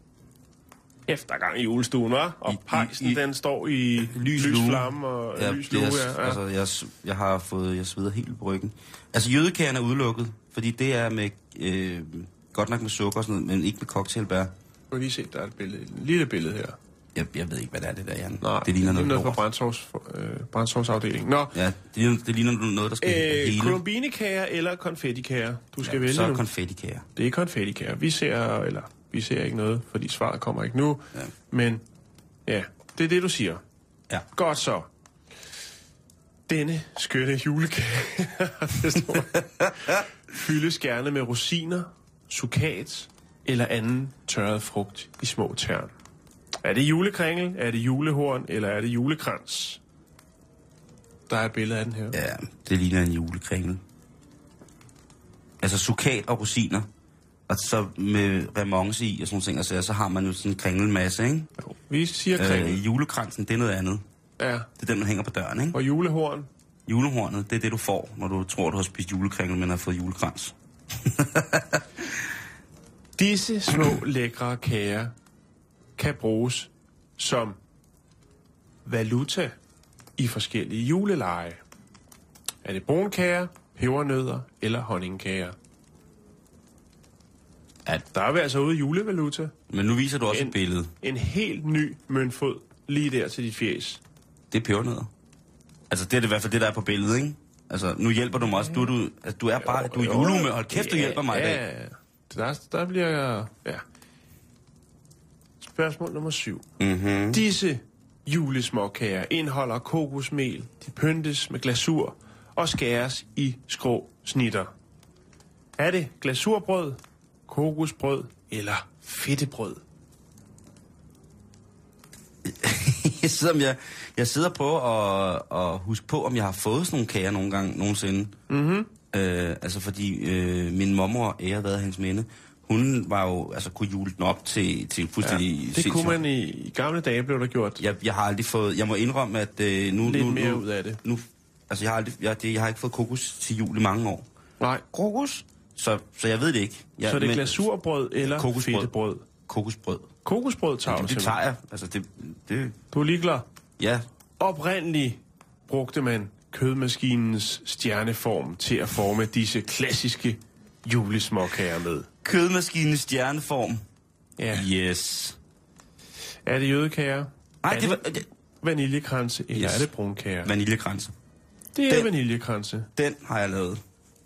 Efter gang i julestuen, hva'? Og I- pejsen, i- den står i lys, lys flamme og Ja, lys det lue. er, Ja. altså, jeg, s- jeg har fået, jeg sveder helt på ryggen. Altså, jødekagen er udelukket, fordi det er med, øh, godt nok med sukker og sådan noget, men ikke med cocktailbær. Du kan lige se, der er et billede, et lille billede her. Jeg, jeg ved ikke, hvad det er, det der, Jan. Nej, det ligner noget, noget fra lort. brændsovs, øh, brændsovsafdelingen. Nå, Ja, det ligner, det ligner noget, der skal øh, hele. colombinekager eller konfettikager? Du skal Ja, vælge så er nu. konfettikager. Det er konfettikager. Vi ser, eller vi ser ikke noget, fordi svaret kommer ikke nu. Ja. Men ja, det er det, du siger. Ja. Godt så. Denne skønne julekage det står, fyldes gerne med rosiner, sukat eller anden tørret frugt i små tern. Er det julekringel, er det julehorn eller er det julekrans? Der er et billede af den her. Ja, det ligner en julekringel. Altså sukat og rosiner, og så med remonce i og sådan ting, altså, så har man jo sådan en kringelmasse, ikke? Jo, vi siger kringel. Øh, julekransen, det er noget andet. Ja. Det er den, man hænger på døren, ikke? Og julehorn. Julehornet, det er det, du får, når du tror, du har spist julekringel, men har fået julekrans. Disse små lækre kager kan bruges som valuta i forskellige juleleje. Er det brunkager, pebernødder eller honningkager? Ja. Der er vi altså ude i julevaluta. Men nu viser du også En- et billede. En helt ny møntfod lige der til dit fjes. Det er pebernødder. Altså, det er det i hvert fald det, der er på billedet, ikke? Altså, nu hjælper du mig også. Du, du, altså, du er bare, du er julehumør. Hold kæft, du hjælper mig i dag. Ja, der, der bliver jeg... Ja. Spørgsmål nummer syv. Mm-hmm. Disse julesmåkager indeholder kokosmel. De pyntes med glasur og skæres i skrå snitter. Er det glasurbrød, kokosbrød eller fedtebrød? jeg, sidder, jeg, jeg sidder på at, at huske på, om jeg har fået sådan nogle kager nogle gange, nogensinde. Mhm. Øh, altså fordi øh, min mormor, ære været hendes minde, hun var jo, altså kunne jule den op til, til fuldstændig... Ja, det kunne man i, i gamle dage, blev der gjort. Jeg, jeg har aldrig fået... Jeg må indrømme, at øh, nu... Lidt nu, mere nu, ud af det. Nu, altså jeg har, aldrig, jeg, det, jeg har ikke fået kokos til jul i mange år. Nej. Kokos? Så, så jeg ved det ikke. Jeg, Så er det men- glasurbrød eller Kokosbrød. fedtebrød? Kokosbrød. Kokosbrød tager Jamen, du det simpelthen. tager jeg. Altså det... det Du er lige klar. ja. Oprindeligt brugte man kødmaskinens stjerneform til at forme disse klassiske julesmåkager med. Kødmaskinens stjerneform. Ja. Yes. Er det jødekager? Nej, er det var... det Det, vaniljekranse, eller Yes. er det brunkager? vaniljekranse. Det er Den- vaniljekranse. Den har jeg lavet.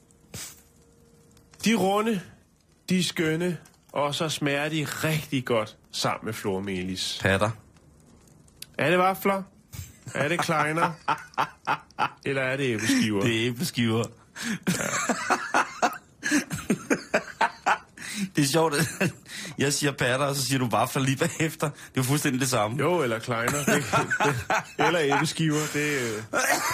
De runde, de er skønne, og så smager de rigtig godt sammen med flormelis. Patter. Er det vafler? Er det kleiner? Eller er det æbleskiver? Det er æbleskiver. Ja. Det er sjovt, at jeg siger patter, og så siger du vafler lige bagefter. Det er jo fuldstændig det samme. Jo, eller kleiner. Det, det, eller æbleskiver. Det, øh.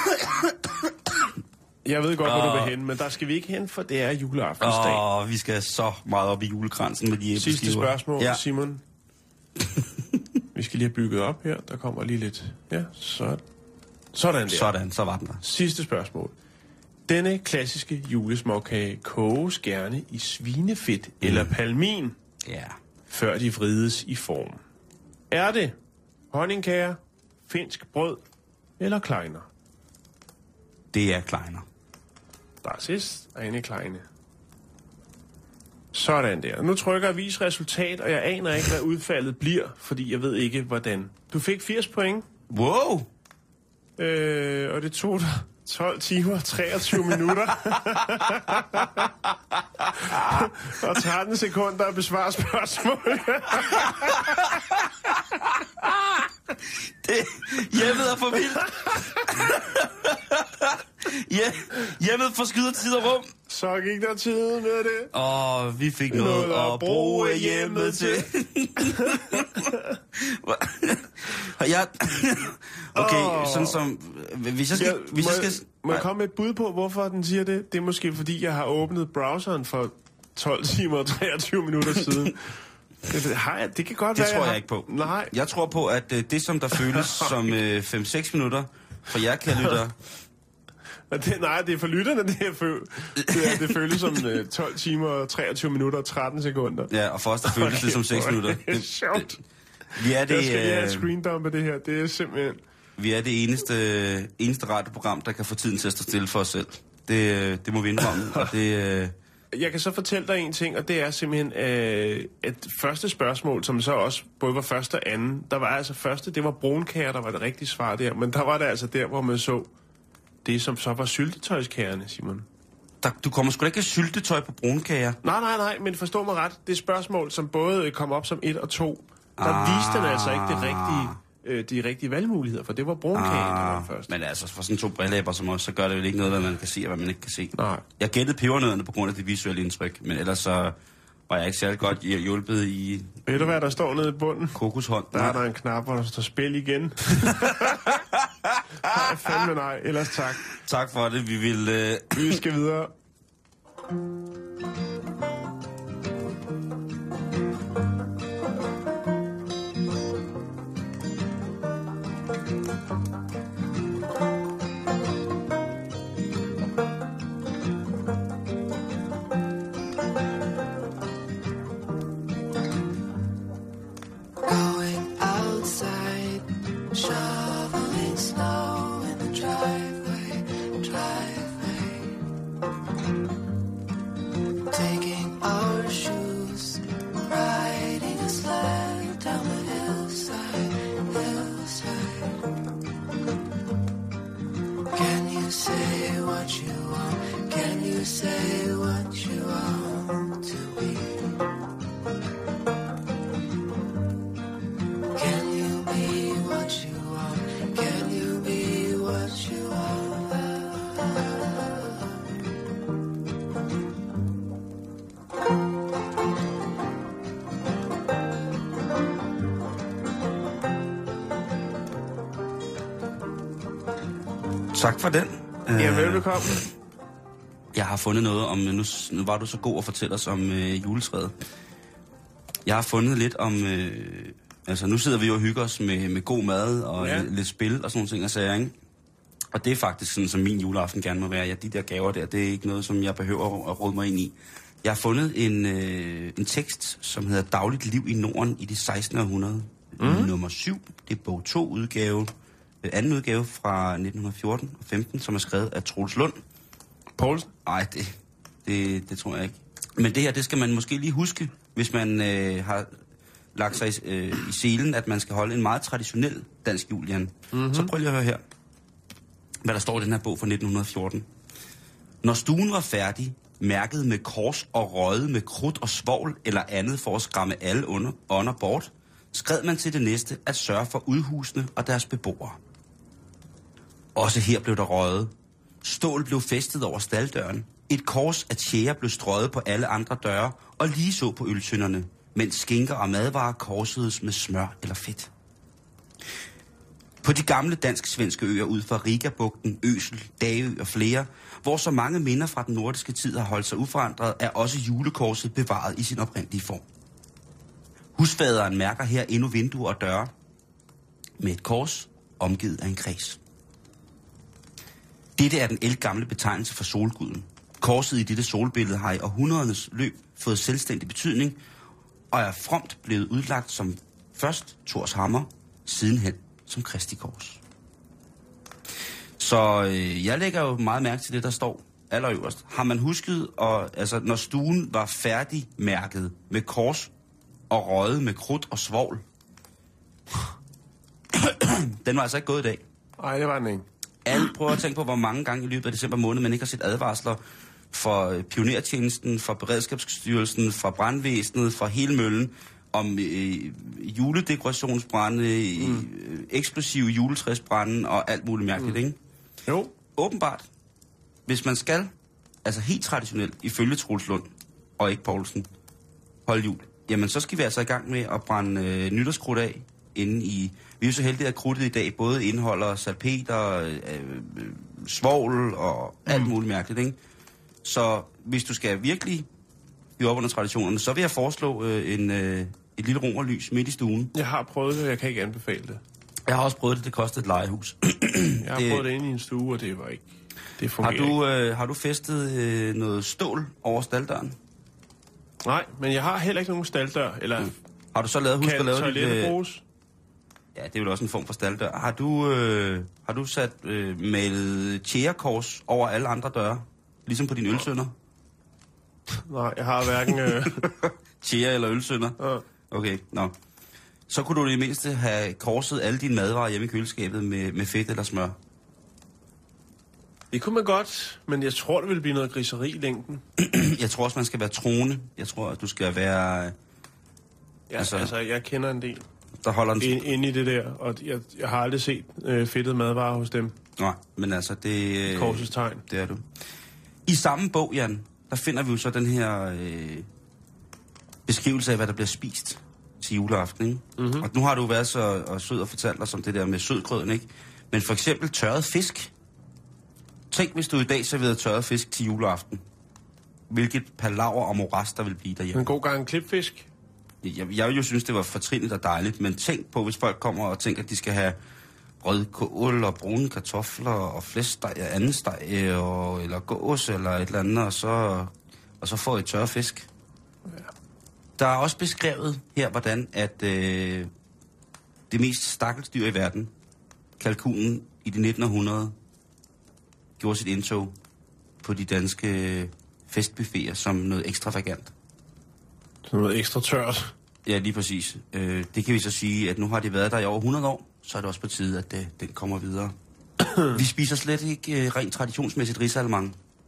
Jeg ved godt, hvor du vil hen, men der skal vi ikke hen, for det er juleaftensdag. Åh, vi skal så meget op i julekransen med de æbleskiver. Sidste spørgsmål, Ja. Simon. Vi skal lige have bygget op her. Der kommer lige lidt. Ja, så, sådan der. Sådan, så var den der. Sidste spørgsmål. Denne klassiske julesmåkage koges gerne i svinefedt mm. eller palmin, Ja. før de vrides i form. Er det honningkager, finsk brød eller kleiner? Det er kleiner. Der er sidst, Ane Kleine. Sådan der. Nu trykker jeg vis resultat, og jeg aner ikke, hvad udfaldet bliver, fordi jeg ved ikke, hvordan. Du fik firs point, Wow! øh, og det tog dig tolv timer og treogtyve minutter. og tretten sekunder at besvare spørgsmålet. Det, hjemmet er for vildt. Ja, hjemmet forskyder tid og rum. Så gik der tid med det. Og vi fik noget, noget at bruge hjemmet til. Og jeg... Okay, Åh. sådan som... Hvis jeg skal... Jeg, Hvis må, jeg jeg, skal må jeg komme med et bud på, hvorfor den siger det? Det er måske, fordi jeg har åbnet browseren for tolv timer og treogtyve minutter siden. Det, har jeg, det kan godt Det være, tror jeg har- ikke på. Nej. Jeg tror på, at øh, det, som der føles som øh, fem seks minutter, for jer kan lytte... Og det, nej, det er for lytterne, det er føl, det, er, det føles som uh, tolv timer og treogtyve minutter og tretten sekunder. Ja, og for os, der føles okay, det som seks minutter. Det er sjovt. Vi er det, Jeg skal lige have øh, screendumpe det her. Det er simpelthen... vi er det eneste, eneste radioprogram, der kan få tiden til at stå stille for os selv. Det, øh, det må vi indrømme, og det... Øh, Jeg kan så fortælle dig en ting, og det er simpelthen øh, et første spørgsmål, som så også både var første og anden. Der var altså første, det var brunkager, der var det rigtige svar der. Men der var det altså der, hvor man så det, som så var syltetøjskagerne, Simon. der, du kommer sgu da ikke have syltetøj på brunkager. Nej, nej, nej, men forstå mig ret. Det spørgsmål, som både kom op som et og to, der Ah. viste den altså ikke det rigtige, øh, de rigtige valgmuligheder, for det var brunkagen, der var først. Men altså, for sådan to brillæber som os, så gør det jo ikke noget, hvad man kan se og hvad man ikke kan se. Nej. Jeg gættede pebernødderne på grund af det visuelle indtryk, men ellers så var jeg ikke særlig godt hjulpet i Ved du, hvad der står nede i bunden? kokoshånd. Der er der en knap, hvor der står spil igen. Nej, fandme nej. Ellers tak. Tak for det, vi vil... Øh... Vi skal videre. Going outside, shoveling snow in the driveway, driveway. say what you want to be? Can you be what you want? Can you be what you want? Tak for den. Ja, velbekomme. Jeg har fundet noget om, nu, nu var du så god at fortælle os om øh, juletræet. Jeg har fundet lidt om, øh, altså nu sidder vi jo og hygger os med, med god mad og Ja. lidt, lidt spil og sådan nogle ting og sager, ikke? Og det er faktisk sådan, som min juleaften gerne må være. Ja, de der gaver der, det er ikke noget, som jeg behøver at råde mig ind i. Jeg har fundet en, øh, en tekst, som hedder Dagligt liv i Norden i det sekstende århundrede. Mm. Nummer syv, det er bog to udgave, øh, anden udgave fra nitten fjorten og femten, som er skrevet af Troels Lund. Poulsen? Nej, det, det, det tror jeg ikke. Men det her, det skal man måske lige huske, hvis man øh, har lagt sig i, øh, i selen, at man skal holde en meget traditionel dansk jul, Jan. Mm-hmm. Så prøv lige at høre her, hvad der står i den her bog fra nitten fjorten. Når stuen var færdig, mærket med kors og røget med krudt og svovl eller andet for at skræmme alle under, ånder bort, skred man til det næste at sørge for udhusene og deres beboere. Også her blev der røget. Stål blev festet over staldøren. Et kors af tjære blev strøget på alle andre døre, og lige så på ølsynderne, mens skinker og madvarer korsedes med smør eller fedt. På de gamle dansk-svenske øer ud for Rigabugten, Øsel, Dagø og flere, hvor så mange minder fra den nordiske tid har holdt sig uforandret, er også julekorset bevaret i sin oprindelige form. Husfaderen mærker her endnu vinduer og døre med et kors omgivet af en kreds. Dette er den ældgamle betegnelse for solguden. Korset i dette solbillede har i århundredernes løb fået selvstændig betydning, og er fromt blevet udlagt som først Thors hammer, sidenhen som Kristi kors. Så øh, jeg lægger jo meget mærke til det, der står allerøverst. Har man husket, og, altså, når stuen var færdigmærket med kors og røget med krudt og svovl, den var altså ikke gået i dag. Nej, det var den ikke. Alle prøver at tænke på, hvor mange gange i løbet af december måned, man ikke har set advarsler for pionertjenesten, for Beredskabsstyrelsen, fra brandvæsenet, fra hele møllen, om øh, juledekorationsbrænde, mm. øh, eksplosive juletræsbrænde og alt muligt mærkeligt, mm. ikke? Jo. Åbenbart, hvis man skal, altså helt traditionelt, ifølge Troels Lund og ikke Poulsen, holde jul, jamen så skal vi altså i gang med at brænde øh, nytårskrudt af inde i... Vi er jo så heldige, at krudtet i dag både indeholder salpeter, øh, øh, svovl og alt mm. muligt mærkeligt, ikke? Så hvis du skal virkelig blive op under traditionerne, så vil jeg foreslå øh, en, øh, et lille romerlys midt i stuen. Jeg har prøvet det, og jeg kan ikke anbefale det. Jeg har også prøvet det, det kostede et legehus. Jeg har det, prøvet det inde i en stue, og det var ikke... Det har du, øh, har du festet øh, noget stål over staldøren? Nej, men jeg har heller ikke nogen staldør, eller... Mm. Har du så lavet, husk kan at lave toilettet øh, bruges? Ja, det er vel også en form for staldør. Har du, øh, har du sat øh, malet tjærekors over alle andre døre? Ligesom på dine ølsønder? Nej, jeg har hverken... Øh... Tjære eller ølsønder? Ja. Okay, nå. Så kunne du i det mindste have korset alle dine madvarer hjemme i køleskabet med, med fedt eller smør. Det kunne man godt, men jeg tror, det vil blive noget griseri i længden. Jeg tror også, man skal være troende. Jeg tror, at du skal være... Ja, altså, altså jeg kender en del. Der holder en... Ind, ind i det der, og jeg, jeg har aldrig set øh, fedtet madvarer hos dem. Nej, men altså, det... Øh, Korsets tegn. Det er du. I samme bog, Jan, der finder vi jo så den her øh, beskrivelse af, hvad der bliver spist til juleaften, ikke? Mm-hmm. Og nu har du været så og sød og fortalt os om det der med sødgrøden, ikke? Men for eksempel tørret fisk. Tænk, hvis du i dag serverede tørret fisk til juleaften. Hvilket palaver og moras, der vil blive derhjemme. En god gang klipfisk. Jeg, jeg jo synes, det var fortrinligt og dejligt, men tænk på, hvis folk kommer og tænker, at de skal have rødkål og brune kartofler og flæskesteg og anden steg, og, eller gås eller et eller andet, og så, og så får I tørre fisk. Ja. Der er også beskrevet her, hvordan at øh, det mest stakkels dyr i verden, kalkunen i det nittende århundrede, gjorde sit indtog på de danske festbuffeter som noget ekstravagant. Som noget ekstra tørt. Ja, lige præcis. Øh, det kan vi så sige, at nu har de været der i over hundrede år, så er det også på tide, at det, den kommer videre. Vi spiser slet ikke øh, rent traditionsmæssigt risalemang.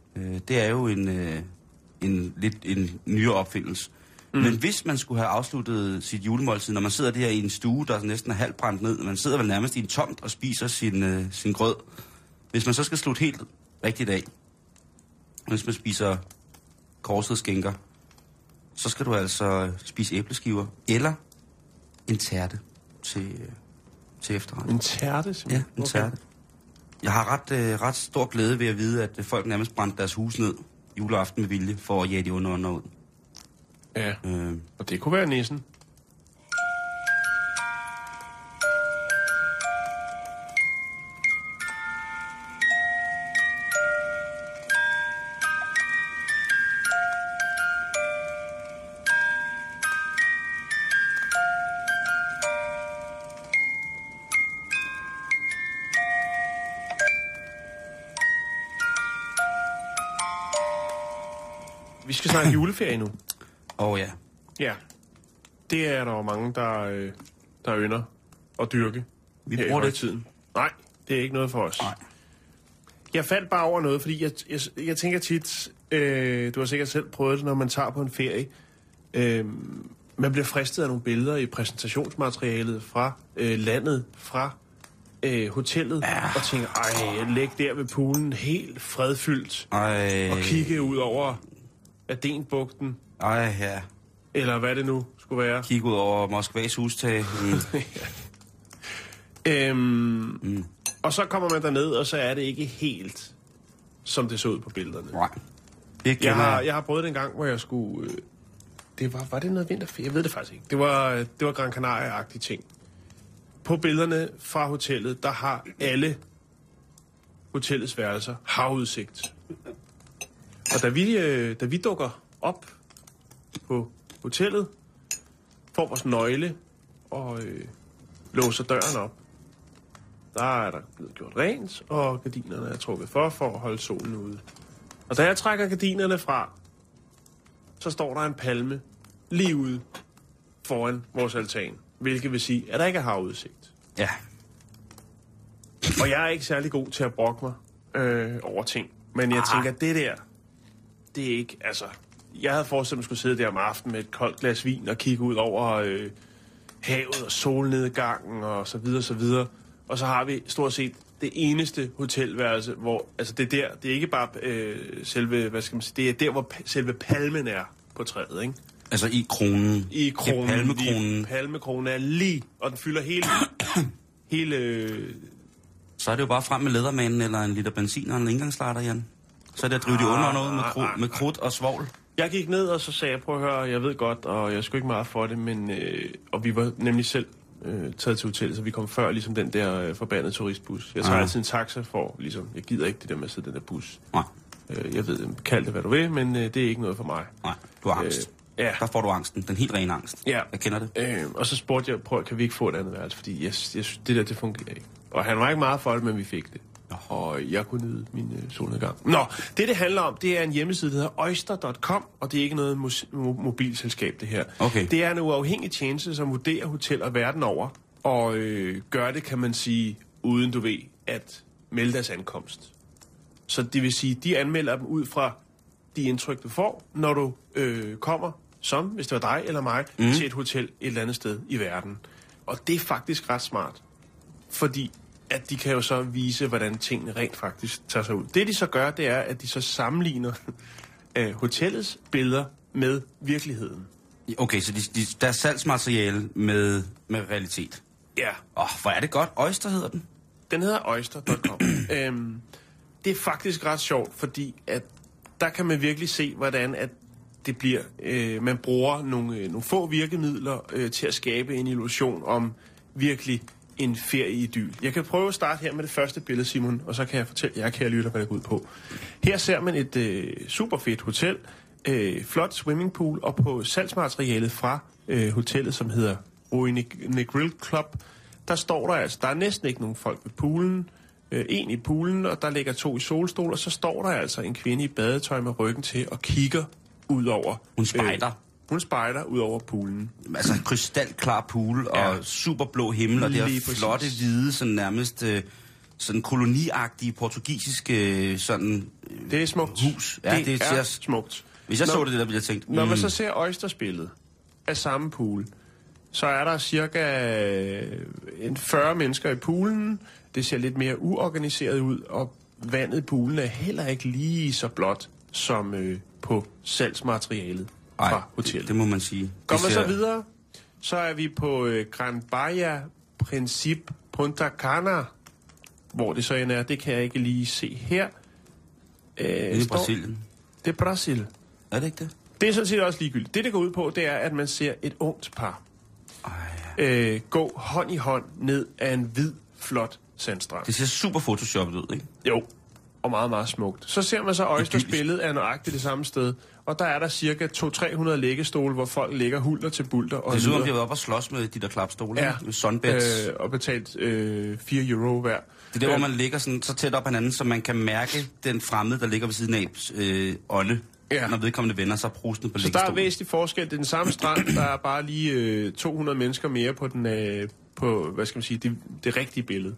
Øh, det er jo en, øh, en lidt en nyere opfindelse. Mm. Men hvis man skulle have afsluttet sit julemåltid, når man sidder der i en stue, der næsten er halvt brændt ned, man sidder vel nærmest i en tomt og spiser sin, øh, sin grød. Hvis man så skal slutte helt rigtigt af, hvis man spiser korsede skænker, så skal du altså spise æbleskiver eller en tærte til, øh, til efterret. En tærte, simpelthen? Ja, en tærte. Okay. Jeg har ret, øh, ret stor glæde ved at vide, at folk nærmest brændte deres hus ned juleaften med vilje for at jage de onde ånder ud. Ja, øh. og det kunne være nissen. Vi skal snakke juleferie nu. Åh oh, ja. Ja. Det er der jo mange, der, øh, der ynder at dyrke. Vi bruger det tiden. Nej, det er ikke noget for os. Nej. Jeg faldt bare over noget, fordi jeg, jeg, jeg tænker tit, øh, du har sikkert selv prøvet det, når man tager på en ferie. Øh, man bliver fristet af nogle billeder i præsentationsmaterialet fra øh, landet, fra øh, hotellet, ja. Og tænker, ej, jeg læg der ved poolen helt fredfyldt, ej. Og kigge ud over Adenbugten. Ej, ja. Eller hvad det nu skulle være. Kig ud over Moskvas hustag. Mm. ja. øhm, mm. Og så kommer man derned, og så er det ikke helt, som det så ud på billederne. Nej. Det jeg, har, jeg har prøvet det en gang, hvor jeg skulle... Øh, det var, var det noget vinterferie? Jeg ved det faktisk ikke. Det var, det var Gran Canaria-agtige ting. På billederne fra hotellet, der har alle hotellets værelser havudsigt. Og da vi, øh, da vi dukker op på hotellet, får vores nøgle og øh, låser døren op, der er der blevet gjort rent, og gardinerne er trukket for, for at holde solen ude. Og da jeg trækker gardinerne fra, så står der en palme lige ude foran vores altan, hvilket vil sige, at der ikke er havudsigt. Ja. Og jeg er ikke særlig god til at brokke mig øh, over ting, men jeg tænker, det der, det er ikke, altså... Jeg havde forestillet, at man skulle sidde der om aftenen med et koldt glas vin og kigge ud over øh, havet og solnedgangen og så videre, så videre. Og så har vi stort set det eneste hotelværelse, hvor, altså det er der, det er ikke bare øh, selve, hvad skal man sige, det er der, hvor p- selve palmen er på træet, ikke? Altså i kronen. I kronen. Ja, palmekronen. Palmekronen er lige, og den fylder hele, hele... Øh... Så er det jo bare frem med lædermanen eller en liter benzin og en indgangslarter, Jan. Så er det at drive de under noget med, kru- med krudt og svovl. Jeg gik ned, og så sagde jeg, prøv at høre, jeg ved godt, og jeg skulle ikke meget for det, men... Øh, og vi var nemlig selv øh, taget til hotellet, så vi kom før ligesom den der øh, forbandede turistbus. Jeg tager ja. altid en taxa for, ligesom, jeg gider ikke det der med at sidde i den der bus. Nej. Øh, jeg ved, kald det hvad du vil, men øh, det er ikke noget for mig. Nej, du har angst. Øh, ja. Der får du angsten, den helt rene angst. Ja. Jeg kender det. Øh, og så spurgte jeg, prøv, kan vi ikke få et andet værelse, fordi jeg, jeg synes, det der, det fungerer ikke. Og han var ikke meget for det, men vi fik det. Og jeg kunne nyde min øh, solnedgang. Nå, det det handler om, det er en hjemmeside, der hedder oyster punktum com, og det er ikke noget mus- mo- mobilselskab, det her. Okay. Det er en uafhængig tjeneste, som vurderer hoteller verden over, og øh, gør det, kan man sige, uden du ved, at melde deres ankomst. Så det vil sige, de anmelder dem ud fra de indtryk, du får, når du øh, kommer, som, hvis det var dig eller mig, mm. til et hotel et eller andet sted i verden. Og det er faktisk ret smart, fordi at de kan jo så vise, hvordan tingene rent faktisk tager sig ud. Det, de så gør, det er, at de så sammenligner øh, hotellets billeder med virkeligheden. Okay, så de, de, der er salgsmateriale med, med realitet. Ja. Åh, oh, hvor er det godt. Oyster hedder den. Den hedder oyster punktum com. øhm, det er faktisk ret sjovt, fordi at der kan man virkelig se, hvordan at det bliver. Øh, man bruger nogle, øh, nogle få virkemidler øh, til at skabe en illusion om virkelig en ferieidyl. Jeg kan prøve at starte her med det første billede, Simon, og så kan jeg fortælle jer, kære lytter, hvad det går ud på. Her ser man et øh, super fedt hotel, øh, flot swimmingpool, og på salgsmaterialet fra øh, hotellet, som hedder Ruine Grill Club, der står der altså, der er næsten ikke nogen folk ved poolen, øh, en i poolen, og der ligger to i solstol, og så står der altså en kvinde i badetøj med ryggen til og kigger ud over. Hun spejder. Øh, Hun spejder ud over poolen. Altså krystalklar pool og ja. Superblå himmel, og det er flotte, hvide, sådan nærmest øh, sådan koloniagtige, portugisiske sådan Det er smukt. hus. Ja, det, det er ser- smukt. Hvis jeg Når- så det, der ville jeg tænkt... Når man mm, så ser Oyster-spillet af samme pool, så er der cirka en fyrre mennesker i poolen. Det ser lidt mere uorganiseret ud, og vandet i poolen er heller ikke lige så blåt som øh, på salgsmaterialet fra ej, hotellet. det, det må man sige. Går Det man ser- så videre, så er vi på øh, Gran Bahia Princip Punta Cana, hvor det så end er. Det kan jeg ikke lige se her. Øh, Det er står- Brasilien. Det er Brasil. Er det ikke det? Det er sådan set også ligegyldigt. Det, det går ud på, det er, at man ser et ungt par øh, gå hånd i hånd ned ad en hvid, flot sandstrand. Det ser super photoshoppet ud, ikke? Jo, og meget, meget smukt. Så ser man så Oysters Idyllisk. billede af nøjagtigt det samme sted, og der er der cirka to til tre hundrede liggestole, hvor folk ligger hulter til bulter og Det er som om, de nyder- har været oppe og slås med de der klapstole, Ja. ja. med sunbeds. øh, og betalt øh, fire euro hver. Det er der, hvor man ligger sådan, så tæt op ad hinanden, så man kan mærke den fremmede, der ligger ved siden af øh, ånde, Ja. ja. når vedkommende vender sig prusende på Så der er liggestolen. væsentlig forskel. Det er den samme strand, der er bare lige øh, to hundrede mennesker mere på, den, øh, på hvad skal man sige, det, det rigtige billede.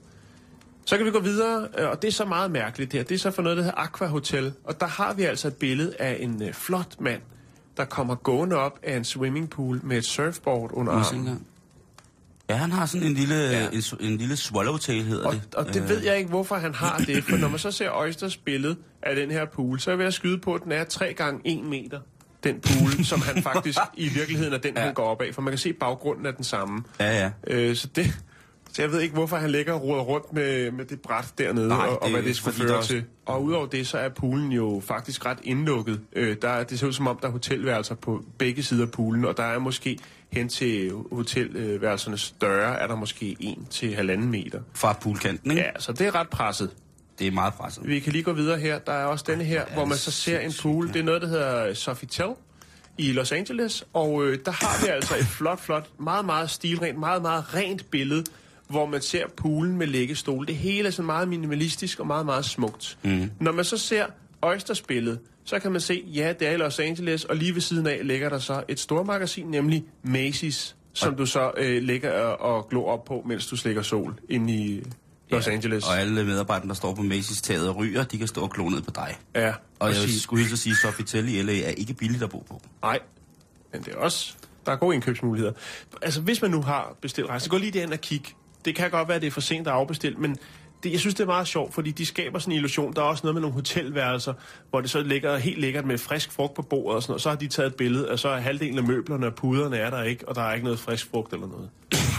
Så kan vi gå videre, øh, og det er så meget mærkeligt her. Det er så for noget, der hedder Aqua Hotel. Og der har vi altså et billede af en øh, flot mand, der kommer gående op af en swimmingpool med et surfboard under Må jeg se armen. engang? Ja, han har sådan en lille, Ja. ja. en, en lille swallowtail, hedder Og, det. og det Øh, ved jeg ikke, hvorfor han har det. For når man så ser Oysters billede af den her pool, så vil jeg skyde på, at den er tre gange en meter. Den pool, som han faktisk i virkeligheden er den, ja. han går op af. For man kan se, at baggrunden er den samme. Ja, ja. Øh, så det... Så jeg ved ikke, hvorfor han ligger og roder rundt med, med det bræt dernede, Nej, og, og det hvad er det skulle fordi, føre der også- til. Og udover det, så er poolen jo faktisk ret indlukket. Øh, der, er- det ser ud som om, der er hotelværelser på begge sider af poolen, og der er måske hen til hotelværelsernes døre, er der måske en til halvanden meter. Fra poolkanten, ikke? Ja, så det er ret presset. Det er meget presset. Vi kan lige gå videre her. Der er også denne her, hvor man så ser en pool. Det er noget, der hedder Sofitel i Los Angeles, og øh, der har vi altså et flot, flot, meget, meget stilrent, meget, meget rent billede, hvor man ser poolen med liggestol. Det hele er sådan meget minimalistisk og meget, meget smukt. Mm. Når man så ser Oysters billede, så kan man se, ja, det er i Los Angeles, og lige ved siden af ligger der så et stormagasin, nemlig Macy's, som du så øh, ligger og, og glor op på, mens du slikker sol inde i Los Ja, Angeles. Og alle medarbejdere, der står på Macy's taget og ryger, de kan stå og glo ned på dig. Ja, Og jeg præcis. skulle hilse at sige, at Sofitel i L A er ikke billigt at bo på. Nej, men det er også... Der er gode indkøbsmuligheder. Altså, hvis man nu har bestilt rejse, så gå lige derind og kig. Det kan godt være, at det er for sent at afbestille, men det, jeg synes, det er meget sjovt, fordi de skaber sådan en illusion. Der er også noget med nogle hotelværelser, hvor det så ligger helt lækkert med frisk frugt på bordet og sådan noget. Så har de taget et billede, og så er halvdelen af møblerne og puderne er der ikke, og der er ikke noget frisk frugt eller noget.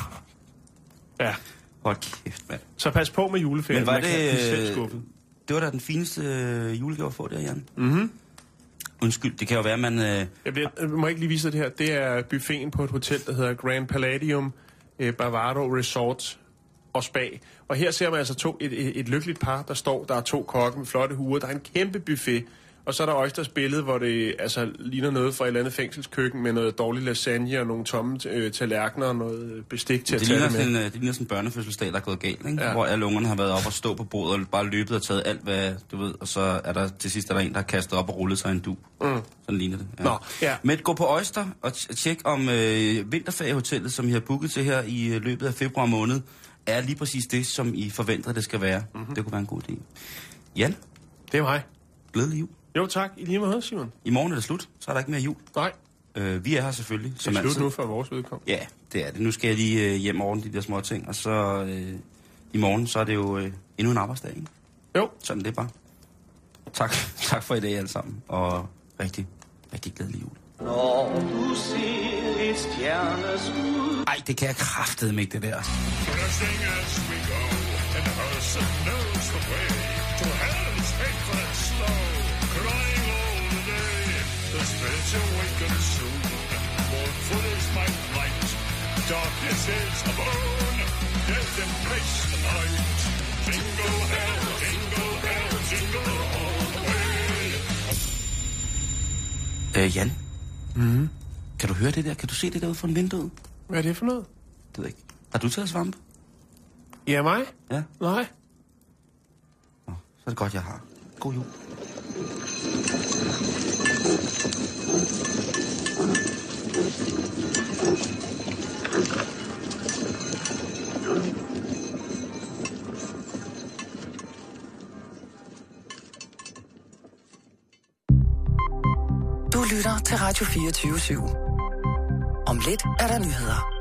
Ja, Hold kæft, mand. så pas på med juleferien. Men var Man kan blive selv det... skuffet. Det var da den fineste øh, julegave at få der, Jan. Mhm. Undskyld, det kan jo være, at man... Øh, Jeg, bliver, jeg må ikke lige vise dig det her. Det er buffeten på et hotel, der hedder Grand Palladium eh, Bavaro Resort og Spa. Og her ser man altså to, et, et, et lykkeligt par, der står. Der er to kokke med flotte huer. Der er en kæmpe buffet. Og så er der Oysters billede, hvor det altså ligner noget fra et eller andet fængselskøkken med noget dårlig lasagne og nogle tomme øh, tallerkener og noget bestik til det, at tage ligner det sådan, med. en, øh, det ligner sådan en børnefødselsdag, der er gået galt, ikke? Ja. Ja. Hvor alle ungerne har været op og stå på bordet og bare løbet og taget alt, hvad du ved. Og så er der til sidst er der en, der har kastet op og rullet sig en du. Mm. Sådan ligner det. Ja. Nå, ja. Men gå på Oyster og t- tjek om øh, vinterferiehotellet, som I har booket til her i øh, løbet af februar måned, er lige præcis det, som I forventer, det skal være. Mm-hmm. Det kunne være en god idé. Jan, Det er mig. glædelig jul. Jo tak, i lige måde, Simon. I morgen er det slut, så er der ikke mere jul. Nej, Øh, vi er her selvfølgelig, det som er slut altid. nu for vores udkom. Ja, det er det. Nu skal jeg lige øh, hjem og ordne de der små ting, og så øh, i morgen, så er det jo øh, endnu en arbejdsdag, ikke? Jo, Sådan det er bare. Tak, tak for i dag alle sammen, og rigtig, rigtig glædelig jul. Når du ser et stjerneskud. Ej, det kan jeg kraftedeme ikke, det der. Øh, Jan? Mm. Kan du høre det der? Kan du se det derude fra vinduet? hvad er det for noget? Det ved jeg ikke. Har du taget svampe? Ja, mig? Ja. Nej. Nå, så er det godt, jeg har. God jul. Du lytter til Radio fireogtyve syv. Om lidt er der nyheder.